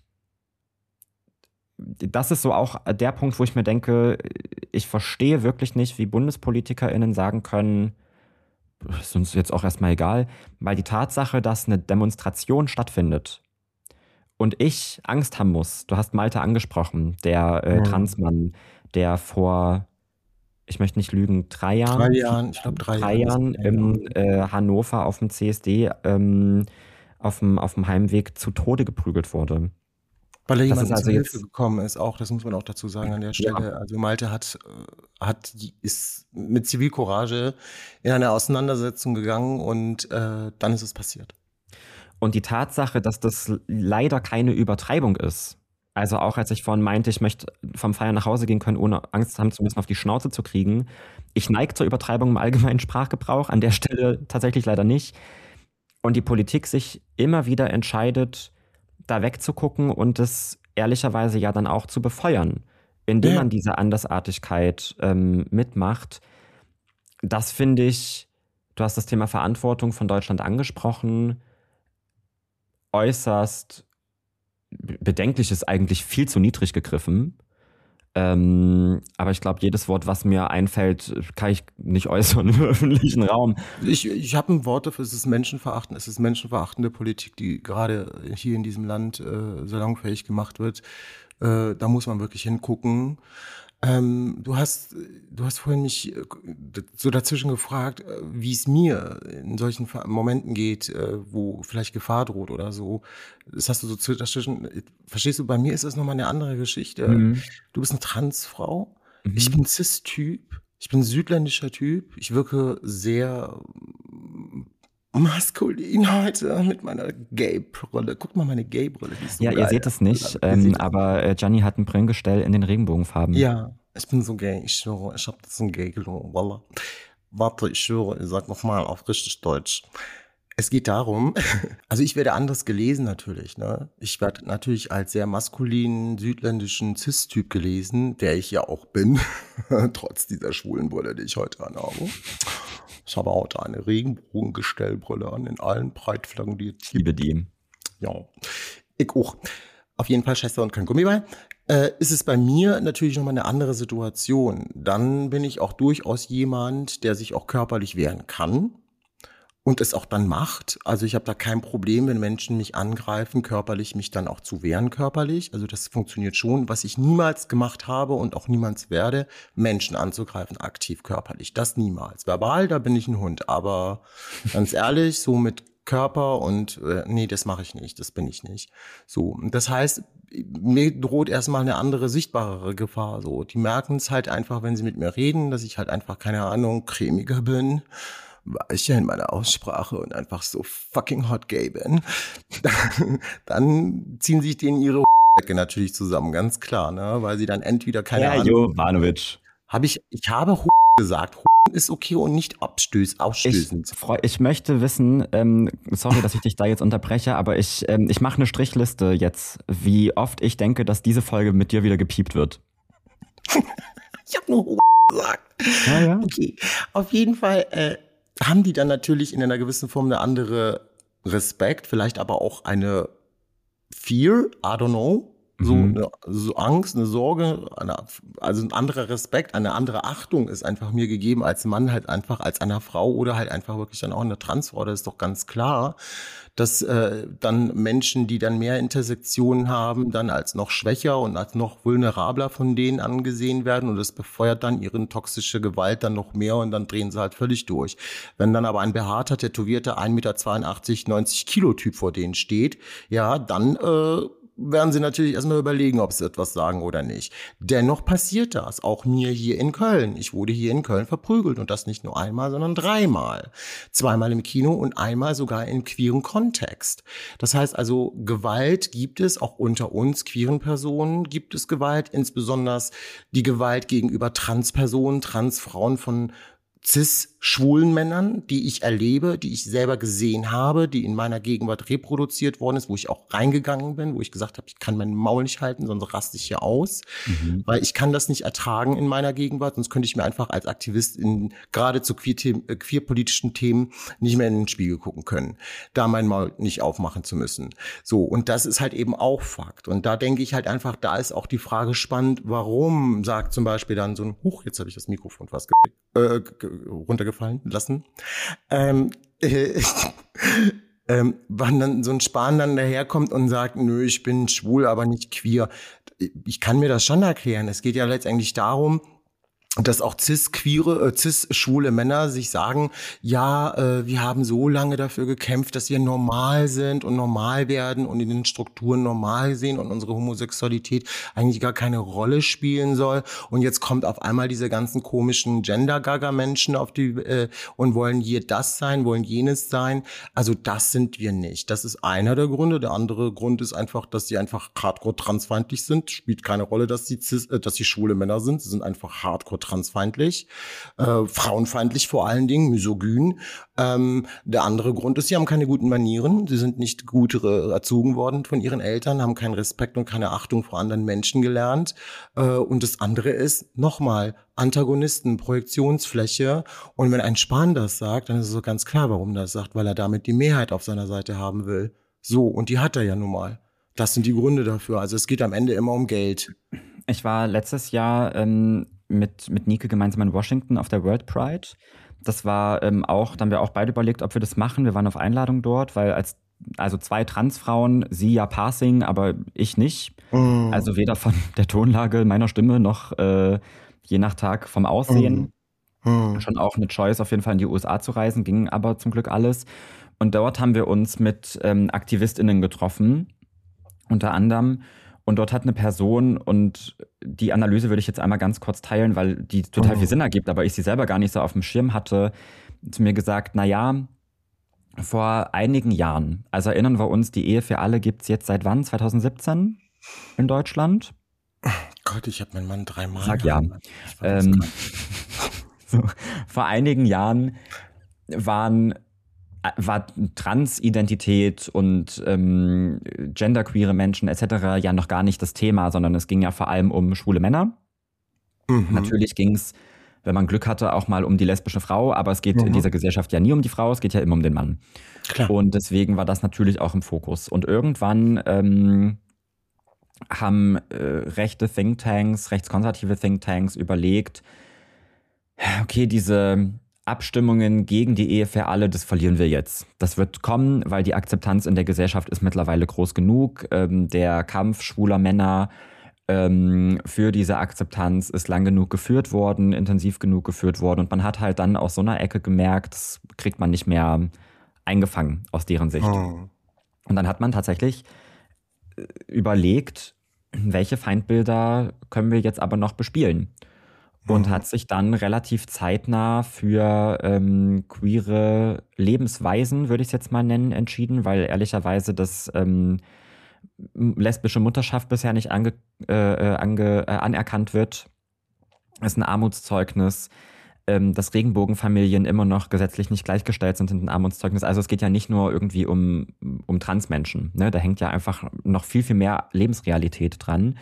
das ist so auch der Punkt, wo ich mir denke, ich verstehe wirklich nicht, wie BundespolitikerInnen sagen können, ist uns jetzt auch erstmal egal, weil die Tatsache, dass eine Demonstration stattfindet und ich Angst haben muss. Du hast Malte angesprochen, der äh, Mhm. Transmann, der vor, ich möchte nicht lügen, drei Jahren, Drei Jahren, ich glaube drei, drei Jahren. Jahren im äh, Hannover auf dem C S D ähm, auf dem, auf dem Heimweg zu Tode geprügelt wurde. Weil er Das jemandem ist also zu Hilfe jetzt, gekommen ist, auch, das muss man auch dazu sagen an der Stelle. ja, Also Malte hat, äh, hat, die- ist mit Zivilcourage in eine Auseinandersetzung gegangen und äh, dann ist es passiert. und die Tatsache, dass das leider keine Übertreibung ist, also auch als ich vorhin meinte, ich möchte vom Feiern nach Hause gehen können, ohne Angst haben zu müssen, auf die Schnauze zu kriegen. Ich neige zur Übertreibung im allgemeinen Sprachgebrauch, an der Stelle tatsächlich leider nicht. Und die Politik sich immer wieder entscheidet, da wegzugucken und es ehrlicherweise ja dann auch zu befeuern, indem Ja. man diese Andersartigkeit ähm, mitmacht. Das finde ich, du hast das Thema Verantwortung von Deutschland angesprochen, äußerst bedenklich, ist eigentlich viel zu niedrig gegriffen. Ähm, aber ich glaube, jedes Wort, was mir einfällt, kann ich nicht äußern im öffentlichen Raum. Ich, ich habe ein Wort dafür, es ist Menschenverachten, es ist menschenverachtende Politik, die gerade hier in diesem Land äh, salonfähig gemacht wird. Äh, da muss man wirklich hingucken. Ähm, du hast, du hast vorhin mich äh, so dazwischen gefragt, äh, wie es mir in solchen Fa- Momenten geht, äh, wo vielleicht Gefahr droht oder so. Das hast du so zw- dazwischen, äh, verstehst du, bei mir ist das nochmal eine andere Geschichte. Mhm. Du bist eine Transfrau, Mhm. ich bin Cis-Typ, ich bin südländischer Typ, ich wirke sehr maskulin heute mit meiner Gay-Brille. Guck mal, meine Gay-Brille, die ist so Ja, geil. ihr seht es nicht, Ihr ähm, seht es aber äh, Gianni hat ein Brillengestell in den Regenbogenfarben. Ja, ich bin so gay, ich schwöre, ich hab das so gay gelungen, wallah. Warte, ich schwöre, ich sag nochmal auf richtig Deutsch. Es geht darum, also ich werde anders gelesen natürlich, ne? Ich werde natürlich als sehr maskulinen, südländischen Cis-Typ gelesen, der ich ja auch bin, trotz dieser schwulen Brille, die ich heute anhabe. Ich habe heute eine Regenbogengestellbrille an, in allen Breitflaggen, die es Ich liebe die. ja, ich auch. Auf jeden Fall Scheiße und kein Gummiball. Äh, ist es bei mir natürlich nochmal eine andere Situation. Dann bin ich auch durchaus jemand, der sich auch körperlich wehren kann und es auch dann macht. Also ich habe da kein Problem, wenn Menschen mich angreifen, körperlich mich dann auch zu wehren körperlich. Also das funktioniert schon. Was ich niemals gemacht habe und auch niemals werde, Menschen anzugreifen, aktiv körperlich. Das niemals. Verbal, da bin ich ein Hund. Aber ganz ehrlich, so mit Körper und äh, nee, das mache ich nicht, das bin ich nicht. So, das heißt, mir droht erstmal eine andere, sichtbarere Gefahr. So, die merken es halt einfach, wenn sie mit mir reden, dass ich halt einfach, keine Ahnung, cremiger bin, weicher in meiner Aussprache und einfach so fucking hot gay bin. Dann ziehen sich denen ihre Decke natürlich zusammen, ganz klar, ne, weil sie dann entweder keine Ja, Ahnung. Jovanovic. Habe ich, ich habe gesagt, ist okay und nicht abstöß, Ich, ausstößend. freu, ich möchte wissen, ähm, sorry, dass ich dich da jetzt unterbreche, aber ich, ähm, ich mache eine Strichliste jetzt, wie oft ich denke, dass diese Folge mit dir wieder gepiept wird. Ich habe nur gesagt. Ja, ja. Okay, auf jeden Fall äh, haben die dann natürlich in einer gewissen Form eine andere Respekt, vielleicht aber auch eine Fear, I don't know, so Mhm. eine so Angst, eine Sorge, eine, also ein anderer Respekt, eine andere Achtung ist einfach mir gegeben als Mann halt einfach als einer Frau oder halt einfach wirklich dann auch eine Transfrau. Das ist doch ganz klar, dass äh, dann Menschen, die dann mehr Intersektionen haben, dann als noch schwächer und als noch vulnerabler von denen angesehen werden und das befeuert dann ihre toxische Gewalt dann noch mehr und dann drehen sie halt völlig durch. Wenn dann aber ein behaarter, tätowierter ein Meter zweiundachtzig, neunzig Kilo Typ vor denen steht, ja, dann äh, werden sie natürlich erstmal überlegen, ob sie etwas sagen oder nicht. Dennoch passiert das, auch mir hier in Köln. Ich wurde hier in Köln verprügelt und das nicht nur einmal, sondern dreimal. Zweimal im Kino und einmal sogar in queeren Kontext. Das heißt also, Gewalt gibt es, auch unter uns queeren Personen gibt es Gewalt, insbesondere die Gewalt gegenüber Transpersonen, Transfrauen von cis-schwulen Männern, die ich erlebe, die ich selber gesehen habe, die in meiner Gegenwart reproduziert worden ist, wo ich auch reingegangen bin, wo ich gesagt habe, ich kann mein Maul nicht halten, sonst raste ich hier aus, mhm. weil ich kann das nicht ertragen in meiner Gegenwart, sonst könnte ich mir einfach als Aktivist in gerade zu queer-them- äh, queer-politischen Themen nicht mehr in den Spiegel gucken können, da mein Maul nicht aufmachen zu müssen. So, und das ist halt eben auch Fakt. Und da denke ich halt einfach, da ist auch die Frage spannend, warum sagt zum Beispiel dann so ein, huch, jetzt habe ich das Mikrofon fast ge- äh, ge- runtergefallen lassen. Ähm, äh, ähm, wann dann so ein Spahn dann daherkommt und sagt, nö, ich bin schwul, aber nicht queer. Ich kann mir das schon erklären. Es geht ja letztendlich darum, dass auch cis-queere, äh, cis-schwule Männer sich sagen, ja, äh, wir haben so lange dafür gekämpft, dass wir normal sind und normal werden und in den Strukturen normal sehen und unsere Homosexualität eigentlich gar keine Rolle spielen soll. Und jetzt kommt auf einmal diese ganzen komischen Gender-Gaga-Menschen auf die äh, und wollen hier das sein, wollen jenes sein. Also das sind wir nicht. Das ist einer der Gründe. Der andere Grund ist einfach, dass sie einfach hardcore transfeindlich sind. Spielt keine Rolle, dass sie cis, äh, dass sie schwule Männer sind. Sie sind einfach hardcore transfeindlich, äh, frauenfeindlich vor allen Dingen, misogyn. Ähm, der andere Grund ist, sie haben keine guten Manieren, sie sind nicht gut äh, erzogen worden von ihren Eltern, haben keinen Respekt und keine Achtung vor anderen Menschen gelernt. Äh, und das andere ist, nochmal, Antagonisten, Projektionsfläche. Und wenn ein Spahn das sagt, dann ist es so ganz klar, warum er das sagt, weil er damit die Mehrheit auf seiner Seite haben will. So, und die hat er ja nun mal. Das sind die Gründe dafür. Also es geht am Ende immer um Geld. Ich war letztes Jahr ähm, mit, mit Nike gemeinsam in Washington auf der World Pride. Das war ähm, auch, da haben wir auch beide überlegt, ob wir das machen. Wir waren auf Einladung dort, weil als also zwei Transfrauen, sie ja Passing, aber ich nicht. Mm. Also weder von der Tonlage meiner Stimme noch äh, je nach Tag vom Aussehen. Mm. Mm. Schon auch eine Choice, auf jeden Fall in die U S A zu reisen, ging aber zum Glück alles. Und dort haben wir uns mit ähm, AktivistInnen getroffen, unter anderem. Und dort hat eine Person, und die Analyse würde ich jetzt einmal ganz kurz teilen, weil die total viel Sinn ergibt, aber ich sie selber gar nicht so auf dem Schirm hatte, zu mir gesagt, na ja, vor einigen Jahren, also erinnern wir uns, die Ehe für alle gibt's jetzt seit wann? zwanzig siebzehn in Deutschland? Gott, ich habe meinen Mann dreimal. Sag ja. Ähm, so, vor einigen Jahren waren war Transidentität und ähm, genderqueere Menschen et cetera ja noch gar nicht das Thema, sondern es ging ja vor allem um schwule Männer. Mhm. Natürlich ging es, wenn man Glück hatte, auch mal um die lesbische Frau, aber es geht mhm. in dieser Gesellschaft ja nie um die Frau, es geht ja immer um den Mann. Klar. Und deswegen war das natürlich auch im Fokus. Und irgendwann ähm, haben äh, rechte Thinktanks, rechtskonservative Thinktanks überlegt, okay, diese Abstimmungen gegen die Ehe für alle, das verlieren wir jetzt. Das wird kommen, weil die Akzeptanz in der Gesellschaft ist mittlerweile groß genug. Ähm, der Kampf schwuler Männer ähm, für diese Akzeptanz ist lang genug geführt worden, intensiv genug geführt worden. Und man hat halt dann aus so einer Ecke gemerkt, das kriegt man nicht mehr eingefangen aus deren Sicht. Oh. Und dann hat man tatsächlich überlegt, welche Feindbilder können wir jetzt aber noch bespielen? Und hat sich dann relativ zeitnah für ähm, queere Lebensweisen, würde ich es jetzt mal nennen, entschieden, weil ehrlicherweise das ähm, lesbische Mutterschaft bisher nicht ange, äh, ange, äh, anerkannt wird. Das ist ein Armutszeugnis. Ähm, dass Regenbogenfamilien immer noch gesetzlich nicht gleichgestellt sind, sind ein Armutszeugnis. Also es geht ja nicht nur irgendwie um, um Transmenschen. Ne? Da hängt ja einfach noch viel, viel mehr Lebensrealität dran.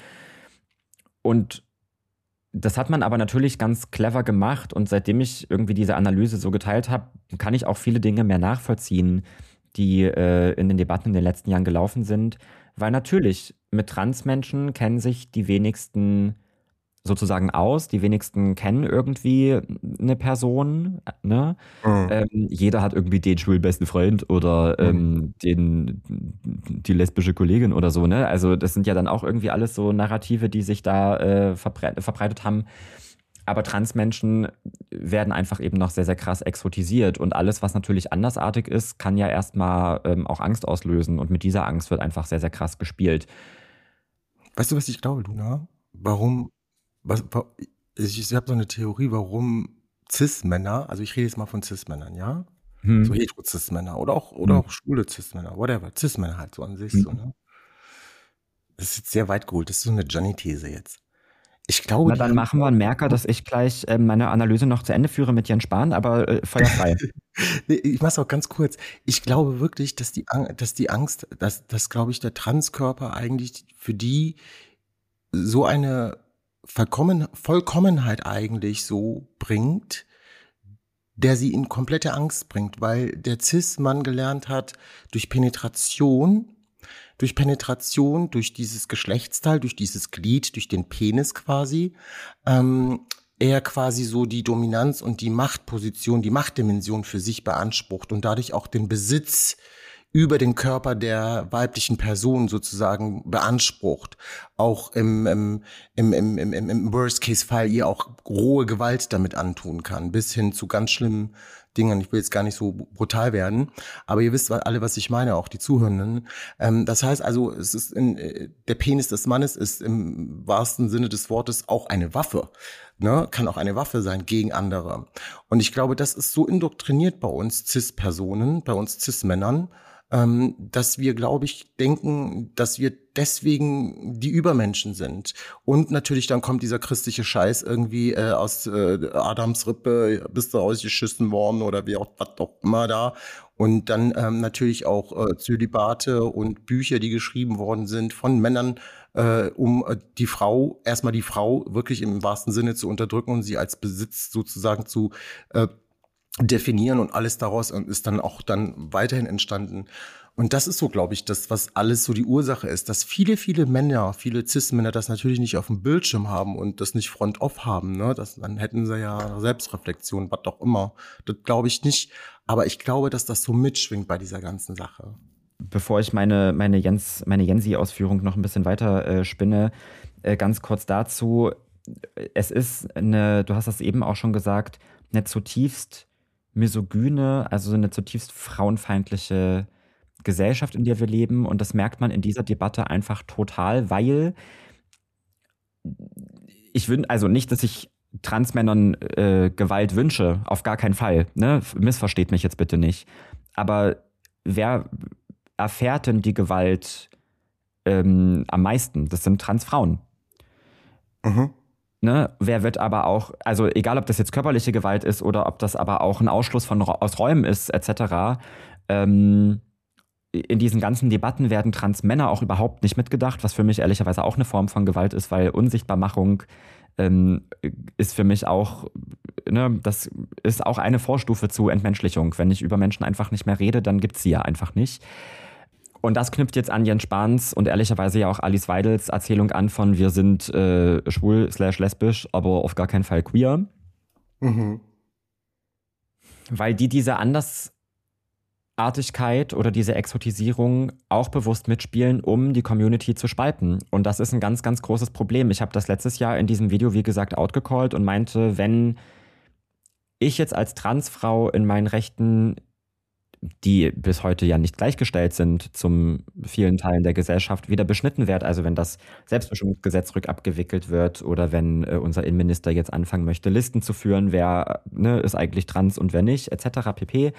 Und das hat man aber natürlich ganz clever gemacht, und seitdem ich irgendwie diese Analyse so geteilt habe, kann ich auch viele Dinge mehr nachvollziehen, die äh, in den Debatten in den letzten Jahren gelaufen sind. Weil natürlich, mit Transmenschen kennen sich die wenigsten sozusagen aus, die wenigsten kennen irgendwie eine Person, ne? Mhm. Ähm, jeder hat irgendwie den schwulen besten Freund oder ähm, mhm. den, die lesbische Kollegin oder so, ne? Also das sind ja dann auch irgendwie alles so Narrative, die sich da äh, verbre- verbreitet haben. Aber Transmenschen werden einfach eben noch sehr, sehr krass exotisiert, und alles, was natürlich andersartig ist, kann ja erstmal ähm, auch Angst auslösen, und mit dieser Angst wird einfach sehr, sehr krass gespielt. Weißt du, was ich glaube, Luna? Warum Was, ich ich habe so eine Theorie, warum Cis-Männer, also ich rede jetzt mal von Cis-Männern, ja? Hm. So hetero-Cis-Männer oder auch, oder hm. auch schwule Cis-Männer, whatever. Cis-Männer halt so an sich. Hm. So, ne? Das ist jetzt sehr weit geholt, das ist so eine Johnny-These jetzt. Ich glaube, Na, dann machen wir einen Merker, dass ich gleich äh, meine Analyse noch zu Ende führe mit Jens Spahn, aber äh, feuerfrei. Nee, ich mach's auch ganz kurz. Ich glaube wirklich, dass die, dass die Angst, dass, dass glaube ich, der Transkörper eigentlich für die so eine Vollkommen, Vollkommenheit eigentlich so bringt, der sie in komplette Angst bringt, weil der Cis-Mann gelernt hat, durch Penetration, durch Penetration, durch dieses Geschlechtsteil, durch dieses Glied, durch den Penis quasi, ähm, er quasi so die Dominanz und die Machtposition, die Machtdimension für sich beansprucht und dadurch auch den Besitz über den Körper der weiblichen Person sozusagen beansprucht, auch im, im, im, im, im, im Worst-Case-Fall ihr auch rohe Gewalt damit antun kann, bis hin zu ganz schlimmen Dingen. Ich will jetzt gar nicht so brutal werden, aber ihr wisst alle, was ich meine, auch die Zuhörenden. Ähm, das heißt also, es ist in, der Penis des Mannes ist im wahrsten Sinne des Wortes auch eine Waffe. Ne, kann auch eine Waffe sein gegen andere. Und ich glaube, das ist so indoktriniert bei uns Cis-Personen, bei uns Cis-Männern, ähm, dass wir, glaube ich, denken, dass wir deswegen die Übermenschen sind. Und natürlich dann kommt dieser christliche Scheiß irgendwie äh, aus äh, Adams Rippe, bist du ausgeschissen worden oder wie auch, was auch immer da. Und dann ähm, natürlich auch äh, Zölibate und Bücher, die geschrieben worden sind von Männern, äh, um äh, die Frau, erstmal die Frau wirklich im wahrsten Sinne zu unterdrücken und sie als Besitz sozusagen zu äh, definieren, und alles daraus ist dann auch dann weiterhin entstanden. Und das ist so, glaube ich, das, was alles so die Ursache ist, dass viele, viele Männer, viele Cis-Männer das natürlich nicht auf dem Bildschirm haben und das nicht front-off haben, ne? Das, dann hätten sie ja Selbstreflexion, was auch immer. Das glaube ich nicht. Aber ich glaube, dass das so mitschwingt bei dieser ganzen Sache. Bevor ich meine, meine Jens, meine Jensi-Ausführung noch ein bisschen weiter äh, spinne, äh, ganz kurz dazu. Es ist eine, du hast das eben auch schon gesagt, eine zutiefst misogyne, also eine zutiefst frauenfeindliche Gesellschaft, in der wir leben. Und das merkt man in dieser Debatte einfach total, weil ich wünsche, also nicht, dass ich Transmännern äh, Gewalt wünsche, auf gar keinen Fall, ne? Missversteht mich jetzt bitte nicht. Aber wer erfährt denn die Gewalt ähm, am meisten? Das sind Transfrauen. Mhm. Ne, wer wird aber auch, also egal, ob das jetzt körperliche Gewalt ist oder ob das aber auch ein Ausschluss von aus Räumen ist, et cetera. Ähm, in diesen ganzen Debatten werden Transmänner auch überhaupt nicht mitgedacht, was für mich ehrlicherweise auch eine Form von Gewalt ist, weil Unsichtbarmachung ähm, ist für mich auch, ne, das ist auch eine Vorstufe zu Entmenschlichung. Wenn ich über Menschen einfach nicht mehr rede, dann gibt's sie ja einfach nicht. Und das knüpft jetzt an Jens Spahns und ehrlicherweise ja auch Alice Weidels Erzählung an von wir sind äh, schwul slash lesbisch, aber auf gar keinen Fall queer. Mhm. Weil die diese Andersartigkeit oder diese Exotisierung auch bewusst mitspielen, um die Community zu spalten. Und das ist ein ganz, ganz großes Problem. Ich habe das letztes Jahr in diesem Video, wie gesagt, outgecallt und meinte, wenn ich jetzt als Transfrau in meinen Rechten, die bis heute ja nicht gleichgestellt sind zum vielen Teilen der Gesellschaft, wieder beschnitten wird. Also wenn das Selbstbestimmungsgesetz rückabgewickelt wird oder wenn äh, unser Innenminister jetzt anfangen möchte, Listen zu führen, wer ne, ist eigentlich trans und wer nicht, et cetera pp.,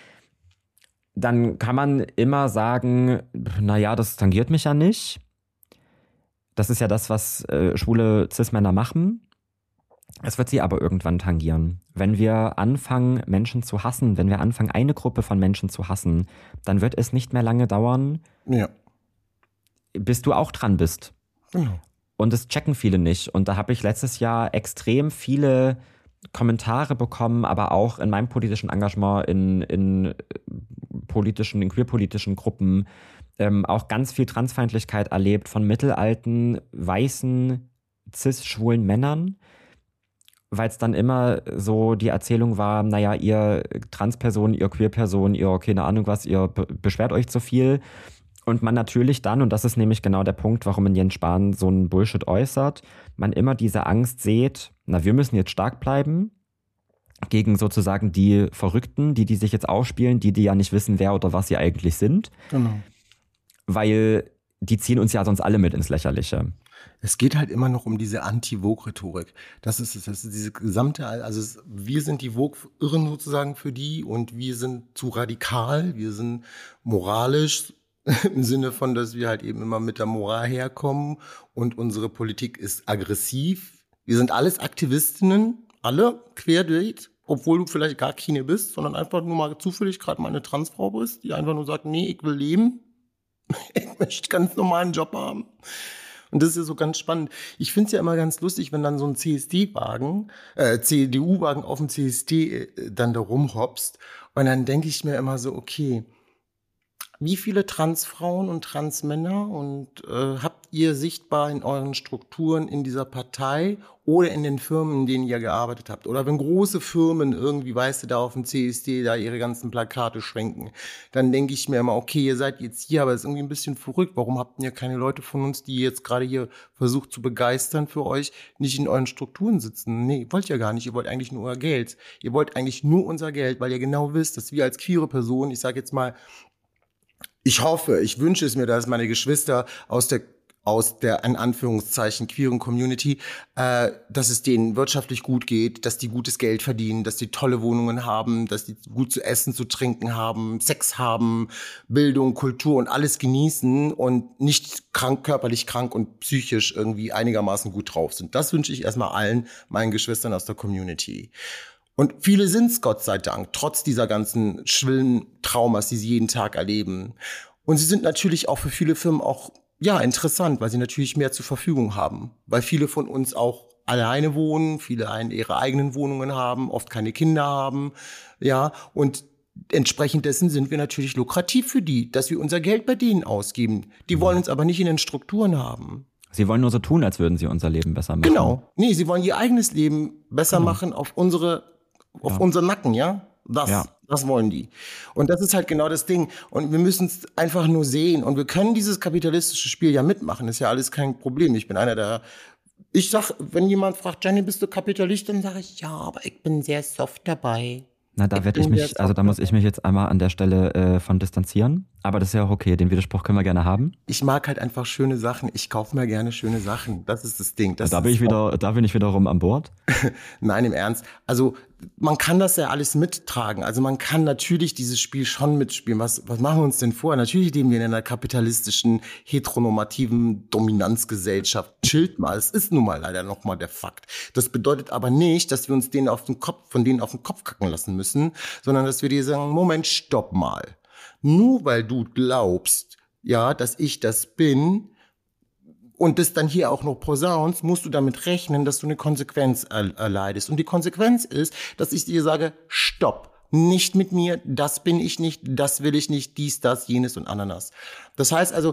dann kann man immer sagen, naja, das tangiert mich ja nicht. Das ist ja das, was äh, schwule Cis-Männer machen. Es wird sie aber irgendwann tangieren. Wenn wir anfangen, Menschen zu hassen, wenn wir anfangen, eine Gruppe von Menschen zu hassen, dann wird es nicht mehr lange dauern, ja. bis du auch dran bist. Genau. Und das checken viele nicht. Und da habe ich letztes Jahr extrem viele Kommentare bekommen, aber auch in meinem politischen Engagement, in, in politischen, in queerpolitischen Gruppen, ähm, auch ganz viel Transfeindlichkeit erlebt von mittelalten, weißen, cis-schwulen Männern, weil es dann immer so die Erzählung war, naja, ihr Transpersonen, ihr Queerpersonen, ihr keine Ahnung was, ihr be- beschwert euch zu viel. Und man natürlich dann, und das ist nämlich genau der Punkt, warum in Jens Spahn so einen Bullshit äußert, man immer diese Angst sieht, na, wir müssen jetzt stark bleiben gegen sozusagen die Verrückten, die, die sich jetzt aufspielen, die, die ja nicht wissen, wer oder was sie eigentlich sind. Genau. Weil die ziehen uns ja sonst alle mit ins Lächerliche. Es geht halt immer noch um diese Anti-Vogue-Rhetorik. Das ist es. Das ist diese gesamte, also es, wir sind die Vogue-Irren sozusagen für die und wir sind zu radikal, wir sind moralisch im Sinne von, dass wir halt eben immer mit der Moral herkommen und unsere Politik ist aggressiv. Wir sind alles Aktivistinnen, alle querbeet, obwohl du vielleicht gar keine bist, sondern einfach nur mal zufällig gerade mal eine Transfrau bist, die einfach nur sagt, nee, ich will leben, ich möchte ganz normalen Job haben. Und das ist ja so ganz spannend. Ich finde es ja immer ganz lustig, wenn dann so ein C S D-Wagen, äh, C D U-Wagen auf dem C S D äh, dann da rumhopst. Und dann denke ich mir immer so, okay, Wie viele Transfrauen und Transmänner und äh, habt ihr sichtbar in euren Strukturen in dieser Partei oder in den Firmen, in denen ihr gearbeitet habt? Oder wenn große Firmen irgendwie, weißt du, da auf dem C S D da ihre ganzen Plakate schwenken, dann denke ich mir immer, okay, ihr seid jetzt hier, aber es ist irgendwie ein bisschen verrückt. Warum habt ihr keine Leute von uns, die jetzt gerade hier versucht zu begeistern für euch, nicht in euren Strukturen sitzen? Nee, wollt ihr gar nicht. Ihr wollt eigentlich nur euer Geld. Ihr wollt eigentlich nur unser Geld, weil ihr genau wisst, dass wir als queere Personen, ich sage jetzt mal, ich hoffe, ich wünsche es mir, dass meine Geschwister aus der aus der, in Anführungszeichen, queeren Community, äh, dass es denen wirtschaftlich gut geht, dass die gutes Geld verdienen, dass die tolle Wohnungen haben, dass die gut zu essen, zu trinken haben, Sex haben, Bildung, Kultur und alles genießen und nicht krank, körperlich krank und psychisch irgendwie einigermaßen gut drauf sind. Das wünsche ich erstmal allen meinen Geschwistern aus der Community. Und viele sind's, Gott sei Dank, trotz dieser ganzen schwillen Traumas, die sie jeden Tag erleben. Und sie sind natürlich auch für viele Firmen auch, ja, interessant, weil sie natürlich mehr zur Verfügung haben. Weil viele von uns auch alleine wohnen, viele ihre eigenen Wohnungen haben, oft keine Kinder haben, ja. Und entsprechend dessen sind wir natürlich lukrativ für die, dass wir unser Geld bei denen ausgeben. Die wollen uns aber nicht in den Strukturen haben. Sie wollen nur so tun, als würden sie unser Leben besser machen. Genau. Nee, sie wollen ihr eigenes Leben besser genau. machen auf unsere auf ja. unseren Nacken, ja? Das, ja. das wollen die. Und das ist halt genau das Ding. Und wir müssen es einfach nur sehen. Und wir können dieses kapitalistische Spiel ja mitmachen. Ist ja alles kein Problem. Ich bin einer der, ich sag, wenn jemand fragt, Jenny, bist du Kapitalist? Dann sage ich, ja, aber ich bin sehr soft dabei. Na, da werde ich mich, also da muss ich mich jetzt einmal an der Stelle äh, von distanzieren. Aber das ist ja auch okay, den Widerspruch können wir gerne haben. Ich mag halt einfach schöne Sachen. Ich kaufe mir gerne schöne Sachen. Das ist das Ding. Das da bin ich wieder, da bin ich wiederum an Bord. Nein, im Ernst. Also man kann das ja alles mittragen. Also man kann natürlich dieses Spiel schon mitspielen. Was, was machen wir uns denn vor? Natürlich leben wir in einer kapitalistischen, heteronormativen Dominanzgesellschaft. Chillt mal. Es ist nun mal leider noch mal der Fakt. Das bedeutet aber nicht, dass wir uns denen auf den Kopf, von denen auf den Kopf kacken lassen müssen, sondern dass wir dir sagen, Moment, stopp mal. Nur weil du glaubst, ja, dass ich das bin und das dann hier auch noch posaunst, musst du damit rechnen, dass du eine Konsequenz erleidest. Und die Konsequenz ist, dass ich dir sage, stopp, nicht mit mir, das bin ich nicht, das will ich nicht, dies, das, jenes und Ananas. Das heißt also,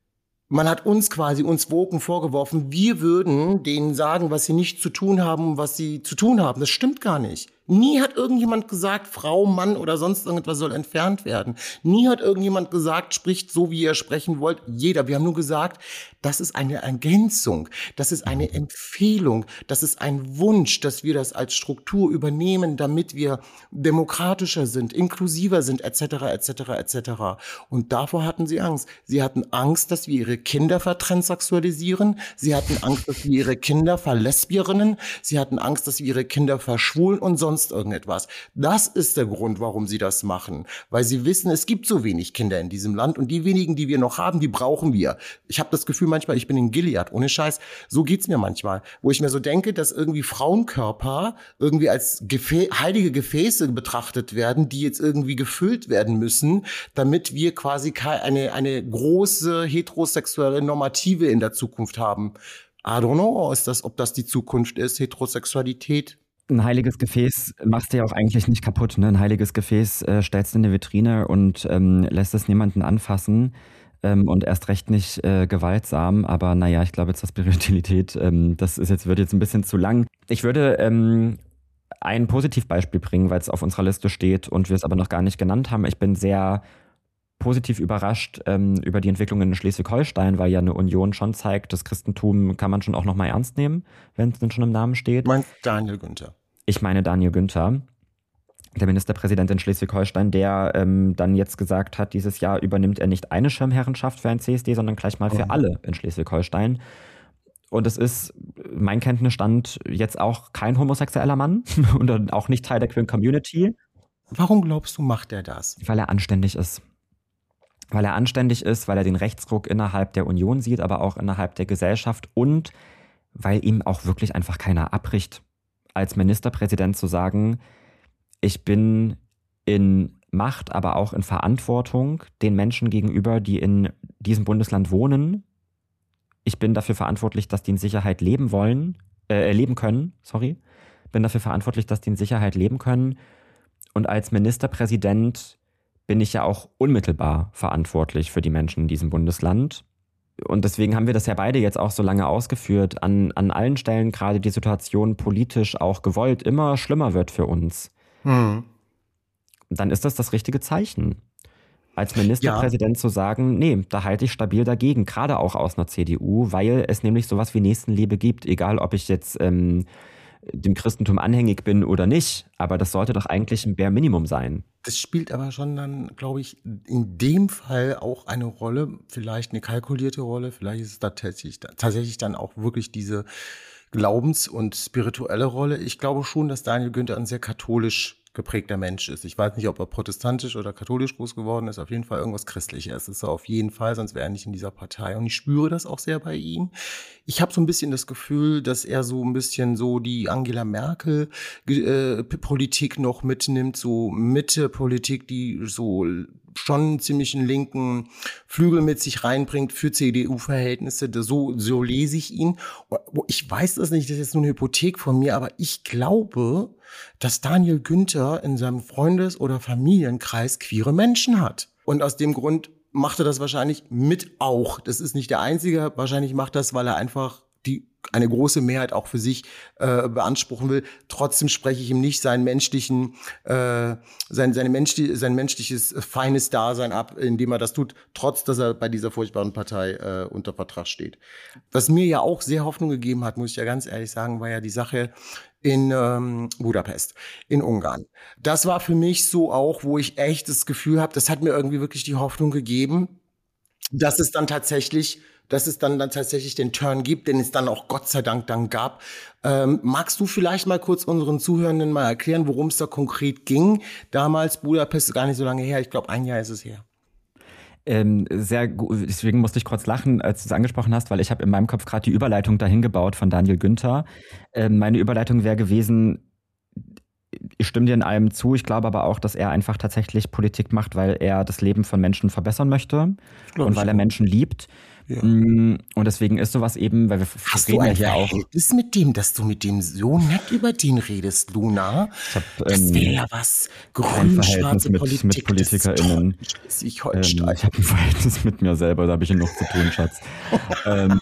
man hat uns quasi, uns Woken vorgeworfen, wir würden denen sagen, was sie nicht zu tun haben, was sie zu tun haben. Das stimmt gar nicht. Nie hat irgendjemand gesagt, Frau, Mann oder sonst irgendetwas soll entfernt werden. Nie hat irgendjemand gesagt, spricht so, wie ihr sprechen wollt. Jeder. Wir haben nur gesagt, das ist eine Ergänzung, das ist eine Empfehlung, das ist ein Wunsch, dass wir das als Struktur übernehmen, damit wir demokratischer sind, inklusiver sind, et cetera, et cetera, et cetera. Und davor hatten sie Angst. Sie hatten Angst, dass wir ihre Kinder vertranssexualisieren. Sie hatten Angst, dass wir ihre Kinder verlesbierinnen. Sie hatten Angst, dass wir ihre Kinder verschwulen und sonst irgendetwas. Das ist der Grund, warum sie das machen. Weil sie wissen, es gibt so wenig Kinder in diesem Land und die wenigen, die wir noch haben, die brauchen wir. Ich habe das Gefühl manchmal, ich bin in Gilead, ohne Scheiß. So geht's mir manchmal. Wo ich mir so denke, dass irgendwie Frauenkörper irgendwie als Gefä- heilige Gefäße betrachtet werden, die jetzt irgendwie gefüllt werden müssen, damit wir quasi eine, eine große heterosexuelle Normative in der Zukunft haben. I don't know, ist das, ob das die Zukunft ist, Heterosexualität? Ein heiliges Gefäß machst du ja auch eigentlich nicht kaputt. Ne? Ein heiliges Gefäß äh, stellst du in eine Vitrine und ähm, lässt es niemanden anfassen ähm, und erst recht nicht äh, gewaltsam. Aber naja, ich glaube, zur Spiritualität, ähm, das ist jetzt, wird jetzt ein bisschen zu lang. Ich würde ähm, ein Positivbeispiel bringen, weil es auf unserer Liste steht und wir es aber noch gar nicht genannt haben. Ich bin sehr positiv überrascht ähm, über die Entwicklungen in Schleswig-Holstein, weil ja eine Union schon zeigt, das Christentum kann man schon auch noch mal ernst nehmen, wenn es denn schon im Namen steht. Du meinst Daniel Günther? Ich meine Daniel Günther, der Ministerpräsident in Schleswig-Holstein, der ähm, dann jetzt gesagt hat, dieses Jahr übernimmt er nicht eine Schirmherrenschaft für ein C S D, sondern gleich mal für oh. alle in Schleswig-Holstein. Und es ist, mein Kenntnisstand, jetzt auch kein homosexueller Mann und auch nicht Teil der queeren Community. Warum glaubst du, macht er das? Weil er anständig ist. Weil er anständig ist, weil er den Rechtsruck innerhalb der Union sieht, aber auch innerhalb der Gesellschaft und weil ihm auch wirklich einfach keiner abbricht, als Ministerpräsident zu sagen, ich bin in Macht, aber auch in Verantwortung den Menschen gegenüber, die in diesem Bundesland wohnen. Ich bin dafür verantwortlich, dass die in Sicherheit leben wollen, äh, leben können, sorry. Bin dafür verantwortlich, dass die in Sicherheit leben können. Und als Ministerpräsident bin ich ja auch unmittelbar verantwortlich für die Menschen in diesem Bundesland. Und deswegen haben wir das ja beide jetzt auch so lange ausgeführt, an, an allen Stellen gerade die Situation politisch auch gewollt immer schlimmer wird für uns. Hm. Dann ist das das richtige Zeichen. Als Ministerpräsident ja. zu sagen, nee, da halte ich stabil dagegen, gerade auch aus einer C D U, weil es nämlich sowas wie Nächstenliebe gibt, egal ob ich jetzt ähm, dem Christentum anhängig bin oder nicht, aber das sollte doch eigentlich ein Bare Minimum sein. Das spielt aber schon dann, glaube ich, in dem Fall auch eine Rolle, vielleicht eine kalkulierte Rolle, vielleicht ist es da tatsächlich, tatsächlich dann auch wirklich diese Glaubens- und spirituelle Rolle. Ich glaube schon, dass Daniel Günther ein sehr katholisch geprägter Mensch ist. Ich weiß nicht, ob er protestantisch oder katholisch groß geworden ist. Auf jeden Fall irgendwas Christliches ist er auf jeden Fall, sonst wäre er nicht in dieser Partei. Und ich spüre das auch sehr bei ihm. Ich habe so ein bisschen das Gefühl, dass er so ein bisschen so die Angela Merkel äh, Politik noch mitnimmt, so Mitte-Politik, die so schon ziemlich einen linken Flügel mit sich reinbringt für C D U-Verhältnisse. So, so lese ich ihn. Ich weiß das nicht, das ist jetzt nur eine Hypothek von mir, aber ich glaube, dass Daniel Günther in seinem Freundes- oder Familienkreis queere Menschen hat. Und aus dem Grund macht er das wahrscheinlich mit auch. Das ist nicht der Einzige. Wahrscheinlich macht das, weil er einfach die eine große Mehrheit auch für sich äh, beanspruchen will. Trotzdem spreche ich ihm nicht seinen menschlichen, äh, sein, seine menschli- sein menschliches, äh, feines Dasein ab, indem er das tut, trotz dass er bei dieser furchtbaren Partei äh, unter Vertrag steht. Was mir ja auch sehr Hoffnung gegeben hat, muss ich ja ganz ehrlich sagen, war ja die Sache in ähm, Budapest, in Ungarn. Das war für mich so auch, wo ich echt das Gefühl habe, das hat mir irgendwie wirklich die Hoffnung gegeben, dass es dann tatsächlich dass es dann, dann tatsächlich den Turn gibt, den es dann auch Gott sei Dank dann gab. Ähm, magst du vielleicht mal kurz unseren Zuhörenden mal erklären, worum es da konkret ging? Damals, Budapest ist gar nicht so lange her, ich glaube ein Jahr ist es her. Ähm, sehr gut, deswegen musste ich kurz lachen, als du es angesprochen hast, weil ich habe in meinem Kopf gerade die Überleitung dahin gebaut von Daniel Günther. Ähm, meine Überleitung wäre gewesen, ich stimme dir in allem zu, ich glaube aber auch, dass er einfach tatsächlich Politik macht, weil er das Leben von Menschen verbessern möchte und weil er Menschen liebt. Ja. Und deswegen ist sowas eben, weil wir Hast reden du ein ja hier auch. Verhältnis mit dem, dass du mit dem so nett über den redest, Luna? Ich hab, das ähm, wäre ja was grün-schwarze mit, Politik, mit PolitikerInnen. Das ich, ähm, ich habe ein Verhältnis mit mir selber, da habe ich genug zu tun, Schatz. ähm,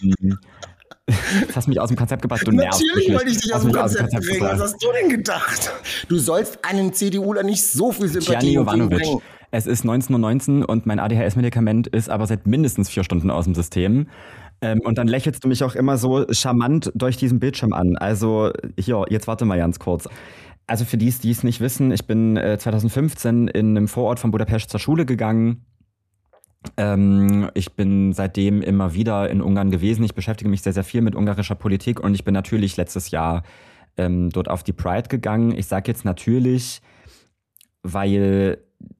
Das hast mich aus dem Konzept gebracht, du nervst mich. Natürlich wollte ich dich aus dem Konzept bringen. Was hast du denn gedacht? Du sollst einen CDUler nicht so viel Sympathie bringen. Es ist neunzehn Uhr neunzehn und mein A D H S-Medikament ist aber seit mindestens vier Stunden aus dem System. Ähm, und dann lächelst du mich auch immer so charmant durch diesen Bildschirm an. Also hier, jetzt warte mal ganz kurz. Also für die, die es nicht wissen, ich bin äh, zwanzig fünfzehn in einem Vorort von Budapest zur Schule gegangen. Ähm, ich bin seitdem immer wieder in Ungarn gewesen. Ich beschäftige mich sehr, sehr viel mit ungarischer Politik und ich bin natürlich letztes Jahr ähm, dort auf die Pride gegangen. Ich sage jetzt natürlich, weil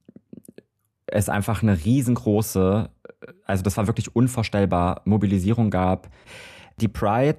es einfach eine riesengroße, also das war wirklich unvorstellbar, Mobilisierung gab. Die Pride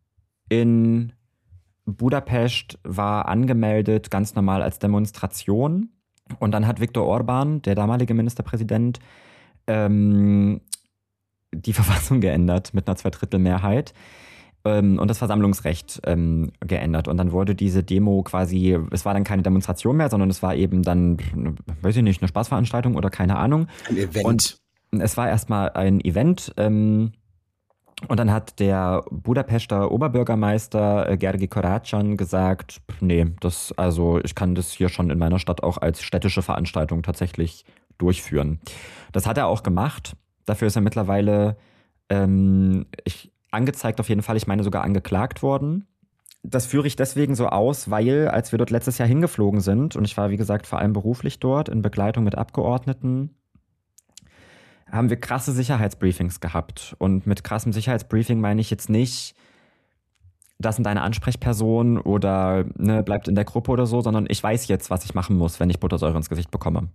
in Budapest war angemeldet, ganz normal als Demonstration. Und dann hat Viktor Orbán, der damalige Ministerpräsident, ähm, die Verfassung geändert mit einer Zweidrittelmehrheit ähm, und das Versammlungsrecht ähm, geändert. Und dann wurde diese Demo quasi, es war dann keine Demonstration mehr, sondern es war eben dann, weiß ich nicht, eine Spaßveranstaltung oder keine Ahnung. Ein Event. Und es war erstmal ein Event, ähm, und dann hat der Budapester Oberbürgermeister äh, Gergely Karácsony gesagt, nee, das, also ich kann das hier schon in meiner Stadt auch als städtische Veranstaltung tatsächlich durchführen. Das hat er auch gemacht. Dafür ist er mittlerweile ähm, ich, angezeigt auf jeden Fall, ich meine sogar angeklagt worden. Das führe ich deswegen so aus, weil als wir dort letztes Jahr hingeflogen sind, und ich war wie gesagt vor allem beruflich dort in Begleitung mit Abgeordneten, haben wir krasse Sicherheitsbriefings gehabt. Und mit krassem Sicherheitsbriefing meine ich jetzt nicht, das sind deine Ansprechperson oder ne, bleibt in der Gruppe oder so, sondern ich weiß jetzt, was ich machen muss, wenn ich Buttersäure ins Gesicht bekomme.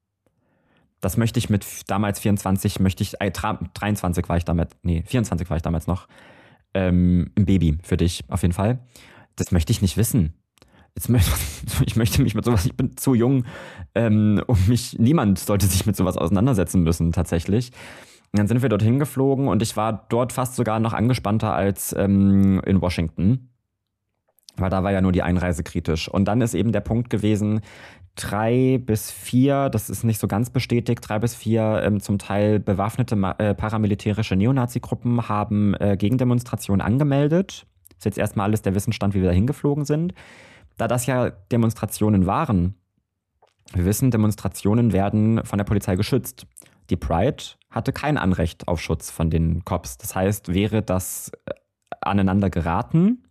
Das möchte ich mit damals vierundzwanzig, möchte ich, äh, dreiundzwanzig war ich damit, nee, vierundzwanzig war ich damals noch, ähm, im Baby für dich auf jeden Fall. Das möchte ich nicht wissen. Jetzt möchte, ich möchte mich mit sowas, ich bin zu jung, ähm, um mich, niemand sollte sich mit sowas auseinandersetzen müssen, tatsächlich. Und dann sind wir dorthin geflogen und ich war dort fast sogar noch angespannter als ähm, in Washington. weil da war ja nur die Einreise kritisch. Und dann ist eben der Punkt gewesen, drei bis vier, das ist nicht so ganz bestätigt, drei bis vier ähm, zum Teil bewaffnete äh, paramilitärische Neonazi-Gruppen haben äh, Gegendemonstrationen angemeldet. Das ist jetzt erstmal alles der Wissensstand, wie wir da hingeflogen sind. Da das ja Demonstrationen waren, wir wissen, Demonstrationen werden von der Polizei geschützt. Die Pride hatte kein Anrecht auf Schutz von den Cops. Das heißt, wäre das aneinander geraten,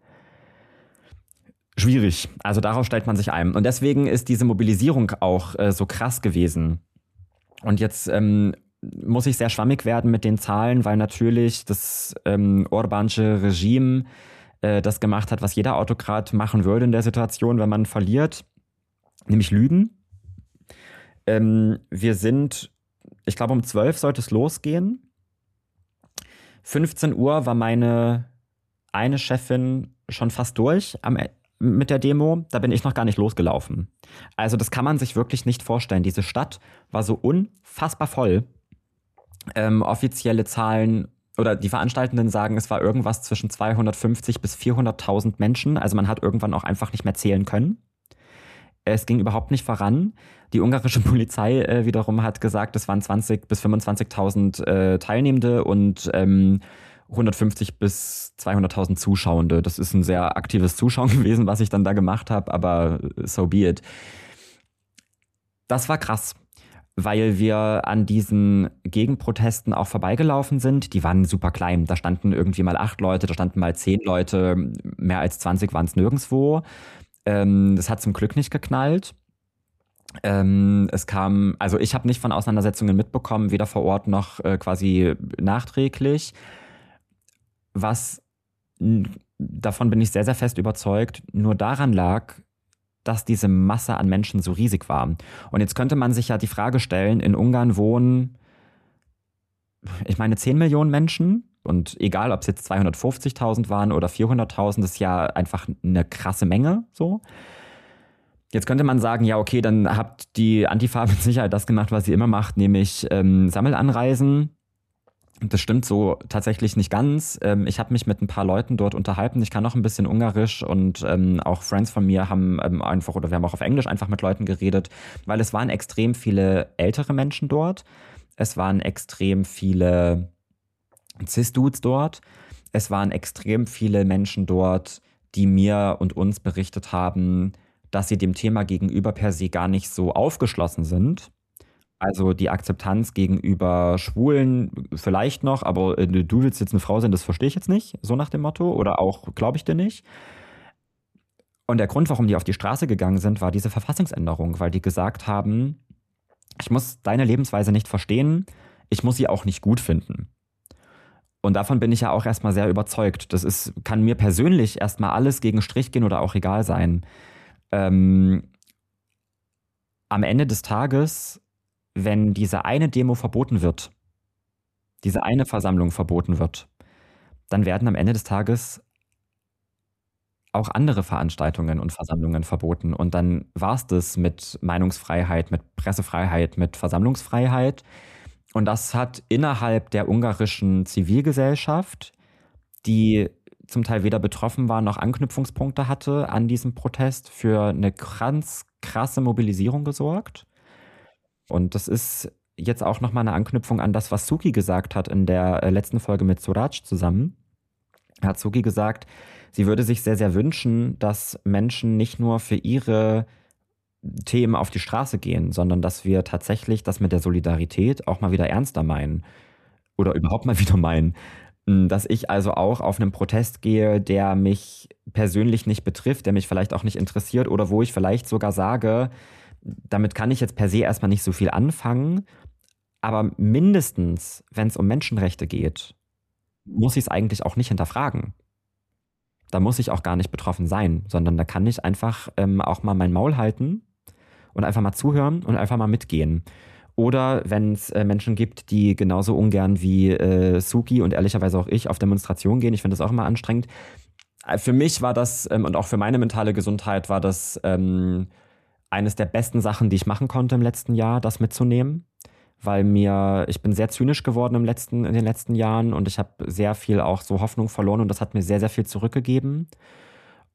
schwierig. Also darauf stellt man sich ein. Und deswegen ist diese Mobilisierung auch äh, so krass gewesen. Und jetzt ähm, muss ich sehr schwammig werden mit den Zahlen, weil natürlich das ähm, Orbansche Regime äh, das gemacht hat, was jeder Autokrat machen würde in der Situation, wenn man verliert, nämlich lügen. Ähm, wir sind, ich glaube um zwölf sollte es losgehen. fünfzehn Uhr war meine eine Chefin schon fast durch am mit der Demo, da bin ich noch gar nicht losgelaufen. Also das kann man sich wirklich nicht vorstellen. Diese Stadt war so unfassbar voll. Ähm, offizielle Zahlen oder die Veranstaltenden sagen, es war irgendwas zwischen zweihundertfünfzig bis vierhunderttausend Menschen. Also man hat irgendwann auch einfach nicht mehr zählen können. Es ging überhaupt nicht voran. Die ungarische Polizei äh, wiederum hat gesagt, es waren zwanzigtausend bis fünfundzwanzigtausend äh, Teilnehmende und ähm, hundertfünfzig bis zweihunderttausend Zuschauende. Das ist ein sehr aktives Zuschauen gewesen, was ich dann da gemacht habe, aber so be it. Das war krass, weil wir an diesen Gegenprotesten auch vorbeigelaufen sind. Die waren super klein. Da standen irgendwie mal acht Leute, da standen mal zehn Leute, mehr als zwanzig waren es nirgendwo. Ähm, das hat zum Glück nicht geknallt. Ähm, es kam, also ich habe nicht von Auseinandersetzungen mitbekommen, weder vor Ort noch äh, quasi nachträglich. Was, davon bin ich sehr, sehr fest überzeugt, nur daran lag, dass diese Masse an Menschen so riesig war. Und jetzt könnte man sich ja die Frage stellen, in Ungarn wohnen, ich meine, zehn Millionen Menschen. Und egal, ob es jetzt zweihundertfünfzigtausend waren oder vierhunderttausend, ist ja einfach eine krasse Menge, so. Jetzt könnte man sagen, ja, okay, dann habt die Antifa mit Sicherheit das gemacht, was sie immer macht, nämlich ähm, Sammelanreisen. Das stimmt so tatsächlich nicht ganz. Ähm, ich habe mich mit ein paar Leuten dort unterhalten. Ich kann noch ein bisschen Ungarisch und ähm, auch Friends von mir haben ähm, einfach, oder wir haben auch auf Englisch einfach mit Leuten geredet, weil es waren extrem viele ältere Menschen dort. Es waren extrem viele Cis-Dudes dort. Es waren extrem viele Menschen dort, die mir und uns berichtet haben, dass sie dem Thema gegenüber per se gar nicht so aufgeschlossen sind. Also die Akzeptanz gegenüber Schwulen vielleicht noch, aber äh, du willst jetzt eine Frau sein, das verstehe ich jetzt nicht, so nach dem Motto. Oder auch, glaube ich dir nicht. Und der Grund, warum die auf die Straße gegangen sind, war diese Verfassungsänderung, weil die gesagt haben, ich muss deine Lebensweise nicht verstehen, ich muss sie auch nicht gut finden. Und davon bin ich ja auch erstmal sehr überzeugt. Das ist, kann mir persönlich erstmal alles gegen Strich gehen oder auch egal sein. Ähm, am Ende des Tages, wenn diese eine Demo verboten wird, diese eine Versammlung verboten wird, dann werden am Ende des Tages auch andere Veranstaltungen und Versammlungen verboten. Und dann war es das mit Meinungsfreiheit, mit Pressefreiheit, mit Versammlungsfreiheit. Und das hat innerhalb der ungarischen Zivilgesellschaft, die zum Teil weder betroffen war noch Anknüpfungspunkte hatte an diesem Protest, für eine ganz krasse Mobilisierung gesorgt. Und das ist jetzt auch nochmal eine Anknüpfung an das, was Suki gesagt hat in der letzten Folge mit Suraj zusammen. Hat Suki gesagt, sie würde sich sehr, sehr wünschen, dass Menschen nicht nur für ihre Themen auf die Straße gehen, sondern dass wir tatsächlich das mit der Solidarität auch mal wieder ernster meinen. Oder überhaupt mal wieder meinen. Dass ich also auch auf einen Protest gehe, der mich persönlich nicht betrifft, der mich vielleicht auch nicht interessiert oder wo ich vielleicht sogar sage, damit kann ich jetzt per se erstmal nicht so viel anfangen, aber mindestens, wenn es um Menschenrechte geht, muss ich es eigentlich auch nicht hinterfragen. Da muss ich auch gar nicht betroffen sein, sondern da kann ich einfach ähm, auch mal mein Maul halten und einfach mal zuhören und einfach mal mitgehen. Oder wenn es äh, Menschen gibt, die genauso ungern wie äh, Suki und ehrlicherweise auch ich auf Demonstrationen gehen, ich finde das auch immer anstrengend. Für mich war das ähm, und auch für meine mentale Gesundheit war das ähm, eines der besten Sachen, die ich machen konnte im letzten Jahr, das mitzunehmen. Weil mir, ich bin sehr zynisch geworden im letzten, in den letzten Jahren und ich habe sehr viel auch so Hoffnung verloren und das hat mir sehr, sehr viel zurückgegeben.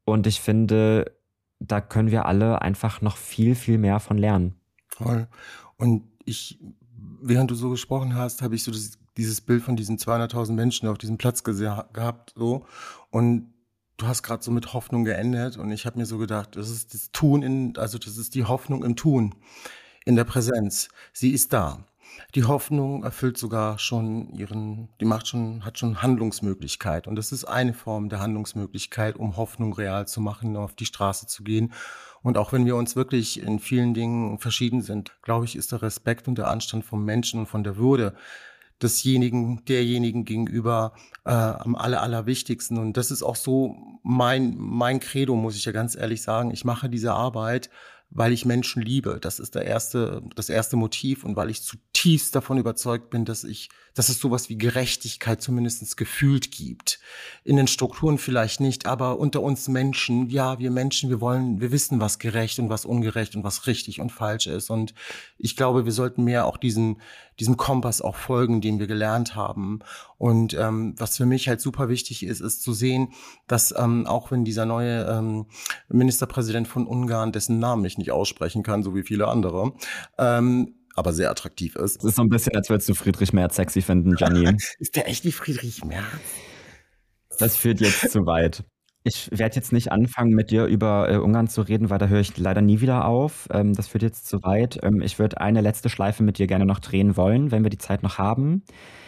Und ich finde, da können wir alle einfach noch viel, viel mehr von lernen. Voll. Und ich, während du so gesprochen hast, habe ich so das, dieses Bild von diesen zweihunderttausend Menschen auf diesem Platz gese- gehabt, so. Und du hast gerade so mit Hoffnung geendet und ich habe mir so gedacht, das ist das Tun in, also das ist die Hoffnung im Tun, in der Präsenz. Sie ist da. Die Hoffnung erfüllt sogar schon ihren, die macht schon, hat schon Handlungsmöglichkeit. Und das ist eine Form der Handlungsmöglichkeit, um Hoffnung real zu machen, auf die Straße zu gehen. Und auch wenn wir uns wirklich in vielen Dingen verschieden sind, glaube ich, ist der Respekt und der Anstand vom Menschen und von der Würde desjenigen, derjenigen gegenüber äh, am aller, allerwichtigsten. Und das ist auch so mein, mein Credo, muss ich ja ganz ehrlich sagen. Ich mache diese Arbeit, weil ich Menschen liebe. Das ist der erste, das erste Motiv und weil ich zutiefst davon überzeugt bin, dass ich, dass es sowas wie Gerechtigkeit zumindest gefühlt gibt. In den Strukturen vielleicht nicht, aber unter uns Menschen, ja, wir Menschen, wir wollen, wir wissen, was gerecht und was ungerecht und was richtig und falsch ist. Und ich glaube, wir sollten mehr auch diesen, diesem Kompass auch folgen, den wir gelernt haben. Und ähm, was für mich halt super wichtig ist, ist zu sehen, dass ähm, auch wenn dieser neue ähm, Ministerpräsident von Ungarn, dessen Namen ich nicht aussprechen kann, so wie viele andere, ähm, aber sehr attraktiv ist. Es ist so ein bisschen, als würdest du Friedrich Merz sexy finden, Gianni. Ist der echt wie Friedrich Merz? Das führt jetzt zu weit. Ich werde jetzt nicht anfangen, mit dir über äh, Ungarn zu reden, weil da höre ich leider nie wieder auf. Ähm, das führt jetzt zu weit. Ähm, ich würde eine letzte Schleife mit dir gerne noch drehen wollen, wenn wir die Zeit noch haben.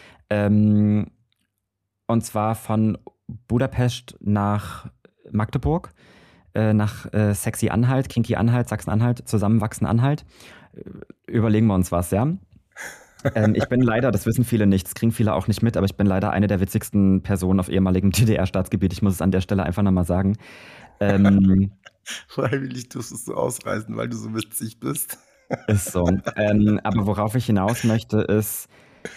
Ähm, und zwar von Budapest nach Magdeburg, äh, nach äh, Sexy Anhalt, Kinky Anhalt, Sachsen-Anhalt, Zusammenwachsen Anhalt. Überlegen wir uns was, ja? ähm, ich bin leider, das wissen viele nicht, das kriegen viele auch nicht mit, aber ich bin leider eine der witzigsten Personen auf ehemaligem D D R-Staatsgebiet. Ich muss es an der Stelle einfach nochmal sagen. Ähm, Freiwillig tust du es so ausreißen, weil du so witzig bist. Ist so. ähm, aber worauf ich hinaus möchte, ist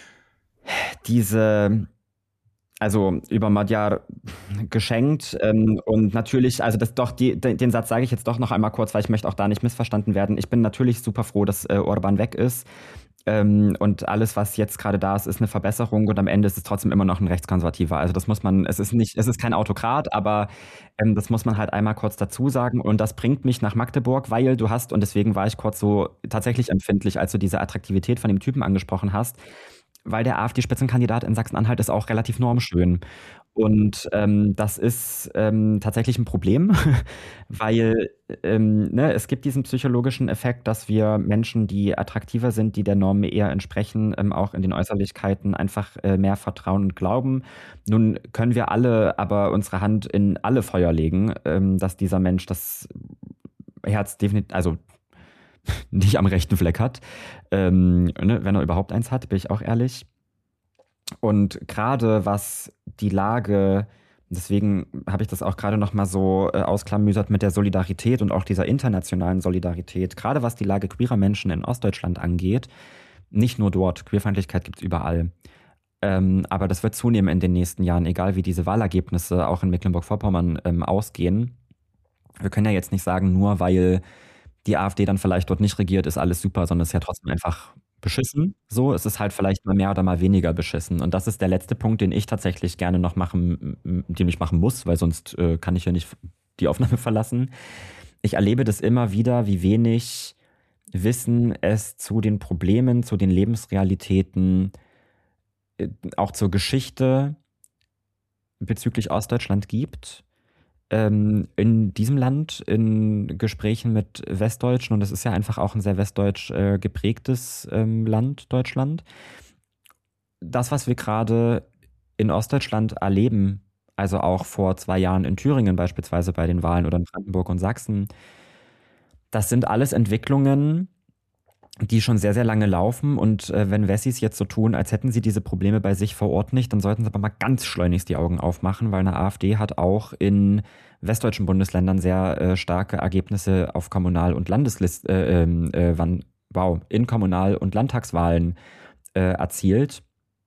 diese, also über Magyar geschenkt ähm, und natürlich, also das doch, die, den Satz sage ich jetzt doch noch einmal kurz, weil ich möchte auch da nicht missverstanden werden. Ich bin natürlich super froh, dass äh, Orban weg ist. Ähm, und alles, was jetzt gerade da ist, ist eine Verbesserung und am Ende ist es trotzdem immer noch ein Rechtskonservativer. Also das muss man, es ist nicht, es ist kein Autokrat, aber ähm, das muss man halt einmal kurz dazu sagen und das bringt mich nach Magdeburg, weil du hast, und deswegen war ich kurz so tatsächlich empfindlich, als du diese Attraktivität von dem Typen angesprochen hast, weil der AfD-Spitzenkandidat in Sachsen-Anhalt ist auch relativ normschön. Und ähm, das ist ähm, tatsächlich ein Problem, weil ähm, ne, es gibt diesen psychologischen Effekt, dass wir Menschen, die attraktiver sind, die der Norm eher entsprechen, ähm, auch in den Äußerlichkeiten einfach äh, mehr vertrauen und glauben. Nun können wir alle aber unsere Hand in alle Feuer legen, ähm, dass dieser Mensch das Herz definitiv, also nicht am rechten Fleck hat, ähm, ne, wenn er überhaupt eins hat, bin ich auch ehrlich. Und gerade was die Lage, deswegen habe ich das auch gerade noch mal so äh, ausklamüsert mit der Solidarität und auch dieser internationalen Solidarität, gerade was die Lage queerer Menschen in Ostdeutschland angeht, nicht nur dort, Queerfeindlichkeit gibt es überall. Ähm, aber das wird zunehmen in den nächsten Jahren, egal wie diese Wahlergebnisse auch in Mecklenburg-Vorpommern ähm, ausgehen. Wir können ja jetzt nicht sagen, nur weil die AfD dann vielleicht dort nicht regiert, ist alles super, sondern es ist ja trotzdem einfach beschissen. So, es ist halt vielleicht mal mehr oder mal weniger beschissen. Und das ist der letzte Punkt, den ich tatsächlich gerne noch machen, den ich machen muss, weil sonst äh, kann ich ja nicht die Aufnahme verlassen. Ich erlebe das immer wieder, wie wenig Wissen es zu den Problemen, zu den Lebensrealitäten, äh, auch zur Geschichte bezüglich Ostdeutschland gibt. In diesem Land, in Gesprächen mit Westdeutschen, und es ist ja einfach auch ein sehr westdeutsch äh, geprägtes ähm, Land, Deutschland. Das, was wir gerade in Ostdeutschland erleben, also auch vor zwei Jahren in Thüringen beispielsweise bei den Wahlen oder in Brandenburg und Sachsen, das sind alles Entwicklungen, die schon sehr, sehr lange laufen. Und äh, wenn Wessis jetzt so tun, als hätten sie diese Probleme bei sich vor Ort nicht, dann sollten sie aber mal ganz schleunigst die Augen aufmachen, weil eine AfD hat auch in westdeutschen Bundesländern sehr äh, starke Ergebnisse auf Kommunal- und Landeslist, äh, äh, wann, wow, in Kommunal- und Landtagswahlen äh, erzielt.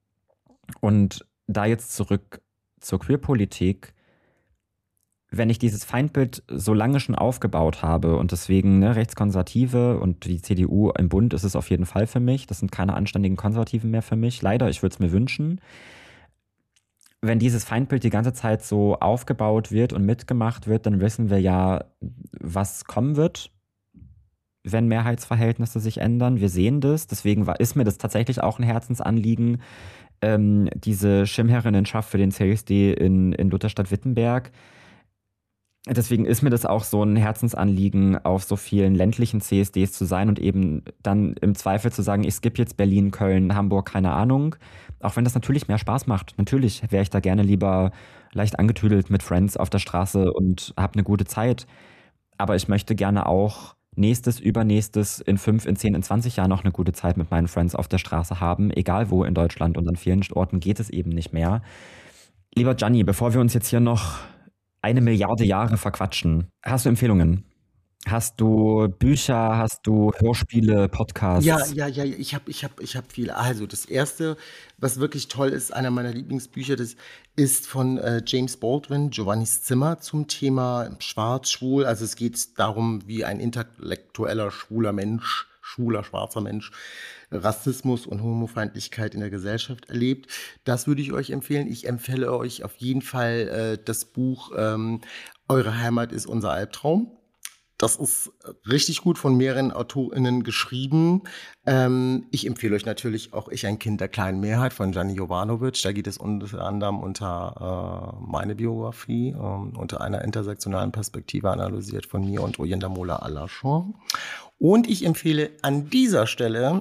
Und da jetzt zurück zur Queerpolitik. Wenn ich dieses Feindbild so lange schon aufgebaut habe und deswegen ne, Rechtskonservative und die C D U im Bund ist es auf jeden Fall für mich. Das sind keine anständigen Konservativen mehr für mich. Leider, ich würde es mir wünschen. wenn dieses Feindbild die ganze Zeit so aufgebaut wird und mitgemacht wird, dann wissen wir ja, was kommen wird, wenn Mehrheitsverhältnisse sich ändern. Wir sehen das, deswegen war, ist mir das tatsächlich auch ein Herzensanliegen, ähm, diese Schirmherrinnenschaft für den C S D in, in Lutherstadt-Wittenberg. Deswegen ist mir das auch so ein Herzensanliegen, auf so vielen ländlichen C S Ds zu sein und eben dann im Zweifel zu sagen, ich skippe jetzt Berlin, Köln, Hamburg, keine Ahnung. Auch wenn das natürlich mehr Spaß macht. Natürlich wäre ich da gerne lieber leicht angetüdelt mit Friends auf der Straße und habe eine gute Zeit. Aber ich möchte gerne auch nächstes, übernächstes, in fünf, in zehn, in zwanzig Jahren noch eine gute Zeit mit meinen Friends auf der Straße haben. Egal wo in Deutschland und an vielen Orten geht es eben nicht mehr. Lieber Gianni, bevor wir uns jetzt hier noch eine Milliarde Jahre verquatschen. Hast du Empfehlungen? Hast du Bücher, hast du Hörspiele, Podcasts? Ja, ja, ja, ich habe ich hab, ich hab viel. Also das Erste, was wirklich toll ist, einer meiner Lieblingsbücher, das ist von äh, James Baldwin, Giovannis Zimmer, zum Thema Schwarz, Schwul. Also es geht darum, wie ein intellektueller, schwuler Mensch, schwuler, schwarzer Mensch Rassismus und Homofeindlichkeit in der Gesellschaft erlebt. Das würde ich euch empfehlen. Ich empfehle euch auf jeden Fall äh, das Buch ähm, Eure Heimat ist unser Albtraum. Das ist richtig gut von mehreren AutorInnen geschrieben. Ähm, ich empfehle euch natürlich auch Ich, ein Kind der kleinen Mehrheit von Gianni Jovanovic. Da geht es unter anderem unter äh, meine Biografie, äh, unter einer intersektionalen Perspektive analysiert von mir und Oyindamola Alashan. Und ich empfehle an dieser Stelle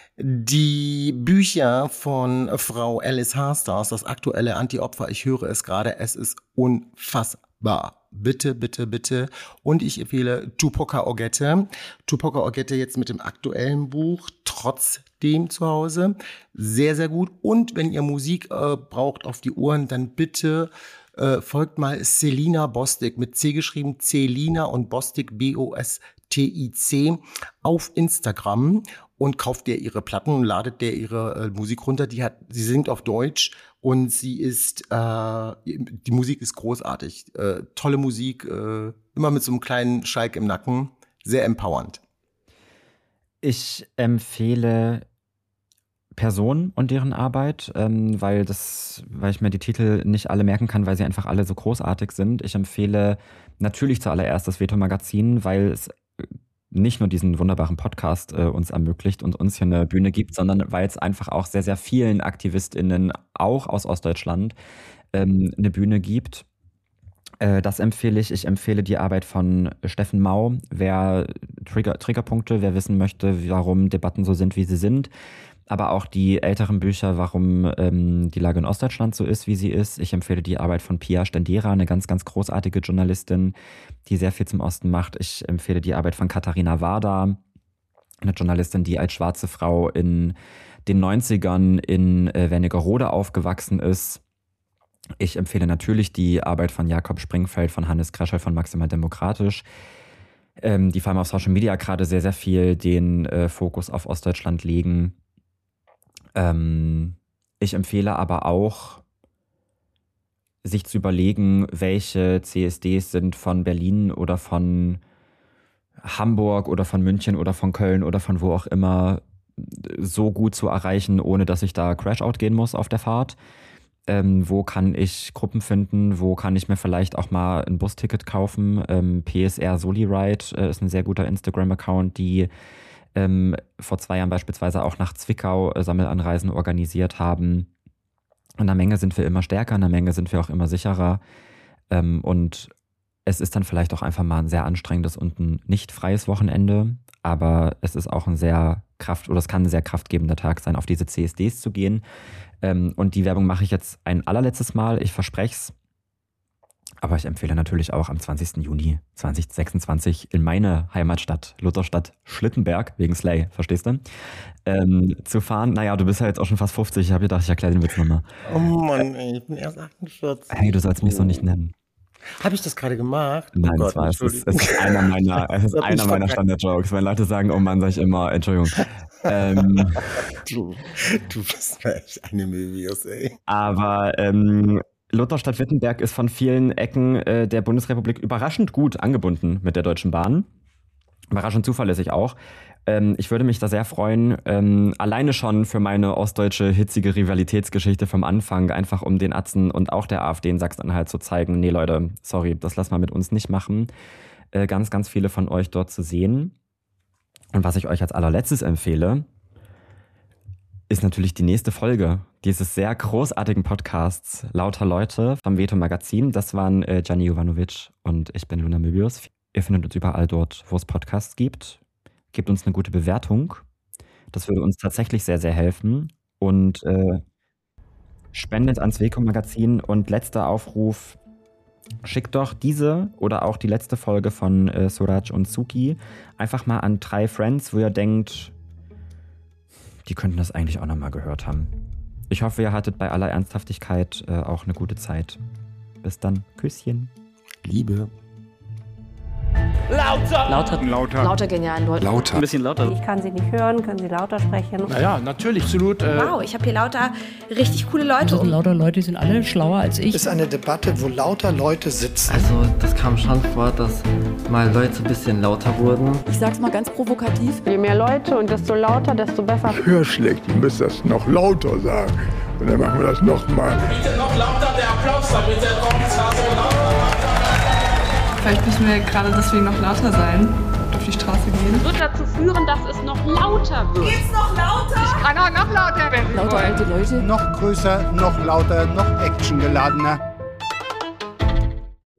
die Bücher von Frau Alice Harstars, das aktuelle Anti-Opfer. Ich höre es gerade, es ist unfassbar. Bitte, bitte, bitte. Und ich empfehle Tupoka Ogette. Tupoka Ogette jetzt mit dem aktuellen Buch Trotzdem zu Hause. Sehr, sehr gut. Und wenn ihr Musik äh, braucht auf die Ohren, dann bitte äh, folgt mal Celina Bostic, mit C geschrieben, Celina und Bostic, B O S T I C, auf Instagram und kauft ihr ihre Platten und ladet der ihre äh, Musik runter. Die hat, sie singt auf Deutsch und sie ist, äh, die Musik ist großartig. Äh, tolle Musik, äh, immer mit so einem kleinen Schalk im Nacken. Sehr empowernd. Ich empfehle Personen und deren Arbeit, ähm, weil das, weil ich mir die Titel nicht alle merken kann, weil sie einfach alle so großartig sind. Ich empfehle natürlich zuallererst das Veto-Magazin, weil es nicht nur diesen wunderbaren Podcast äh, uns ermöglicht und uns hier eine Bühne gibt, sondern weil es einfach auch sehr, sehr vielen AktivistInnen, auch aus Ostdeutschland, ähm, eine Bühne gibt. Äh, das empfehle ich. Ich empfehle die Arbeit von Steffen Mau. Wer Trigger, Triggerpunkte, wer wissen möchte, warum Debatten so sind, wie sie sind, aber auch die älteren Bücher, warum ähm, die Lage in Ostdeutschland so ist, wie sie ist. Ich empfehle die Arbeit von Pia Stendera, eine ganz, ganz großartige Journalistin, die sehr viel zum Osten macht. Ich empfehle die Arbeit von Katharina Warda, eine Journalistin, die als schwarze Frau in den neunzigern in äh, Wernigerode aufgewachsen ist. Ich empfehle natürlich die Arbeit von Jakob Springfeld, von Hannes Kreschel, von Maximal Demokratisch, ähm, die vor allem auf Social Media gerade sehr, sehr viel den äh, Fokus auf Ostdeutschland legen. Ich empfehle aber auch, sich zu überlegen, welche C S Ds sind von Berlin oder von Hamburg oder von München oder von Köln oder von wo auch immer so gut zu erreichen, ohne dass ich da Crashout gehen muss auf der Fahrt. Ähm, wo kann ich Gruppen finden? Wo kann ich mir vielleicht auch mal ein Busticket kaufen? Ähm, P S R Soliride äh, ist ein sehr guter Instagram-Account, die Ähm, vor zwei Jahren beispielsweise auch nach Zwickau äh, Sammelanreisen organisiert haben. In der Menge sind wir immer stärker, in der Menge sind wir auch immer sicherer. Ähm, und es ist dann vielleicht auch einfach mal ein sehr anstrengendes und ein nicht freies Wochenende. Aber es ist auch ein sehr kraft- oder es kann ein sehr kraftgebender Tag sein, auf diese C S Ds zu gehen. Ähm, und die Werbung mache ich jetzt ein allerletztes Mal, ich verspreche es. Aber ich empfehle natürlich auch am zwanzigsten Juni zweitausendsechsundzwanzig in meine Heimatstadt, Lutherstadt Schlittenberg, wegen Slay, verstehst du, ähm, zu fahren. Naja, du bist ja jetzt auch schon fast fünfzig, ich habe gedacht, ich erkläre den Witz nochmal. Oh Mann, ey, ich bin erst achtundvierzig. Hey, du sollst mich so nicht nennen. Habe ich das gerade gemacht? Nein, oh das Gott, war, es ist, es ist einer meiner, es ist einer meiner Standard-Jokes. Wenn Leute sagen, oh Mann, sag ich immer, Entschuldigung. ähm, du, du bist echt eine Möbius, ey. Aber, ähm, Lutherstadt-Wittenberg ist von vielen Ecken äh, der Bundesrepublik überraschend gut angebunden mit der Deutschen Bahn. Überraschend zuverlässig auch. Ähm, ich würde mich da sehr freuen, ähm, alleine schon für meine ostdeutsche hitzige Rivalitätsgeschichte vom Anfang, einfach um den Atzen und auch der AfD in Sachsen-Anhalt zu zeigen, nee Leute, sorry, das lassen wir mit uns nicht machen. Äh, ganz, ganz viele von euch dort zu sehen. Und was ich euch als allerletztes empfehle, ist natürlich die nächste Folge dieses sehr großartigen Podcasts Lauter Leute vom Veto Magazin. Das waren äh, Gianni Jovanovic und ich bin Luna Möbius. Ihr findet uns überall dort, wo es Podcasts gibt. Gebt uns eine gute Bewertung. Das würde uns tatsächlich sehr, sehr helfen. Und äh, spendet ans Veto Magazin. Und letzter Aufruf, schickt doch diese oder auch die letzte Folge von äh, Suraj und Suki einfach mal an drei Friends, wo ihr denkt, die könnten das eigentlich auch nochmal gehört haben. Ich hoffe, ihr hattet bei aller Ernsthaftigkeit äh, auch eine gute Zeit. Bis dann. Küsschen. Liebe. Lauter! Lauter. Lauter. Lauter genialen Leute. Lauter. Ein bisschen lauter. Ich kann Sie nicht hören, können Sie lauter sprechen? Naja, natürlich, absolut. Äh, Wow, ich habe hier lauter richtig coole Leute. Das sind lauter Leute, die sind alle schlauer als ich. Das ist eine Debatte, wo lauter Leute sitzen. Also das kam schon vor, dass mal Leute ein bisschen lauter wurden. Ich sag's mal ganz provokativ. Je mehr Leute und desto lauter, desto besser. Ich höre schlecht, ihr müsst das noch lauter sagen. Und dann machen wir das nochmal. Bitte noch lauter der Applaus, damit der Raum so lauter. Vielleicht müssen wir gerade deswegen noch lauter sein, auf die Straße gehen. Wird dazu führen, dass es noch lauter wird. Geht's noch lauter? Ich kann auch noch lauter werden. Lauter alte Leute. Noch größer, noch lauter, noch actiongeladener.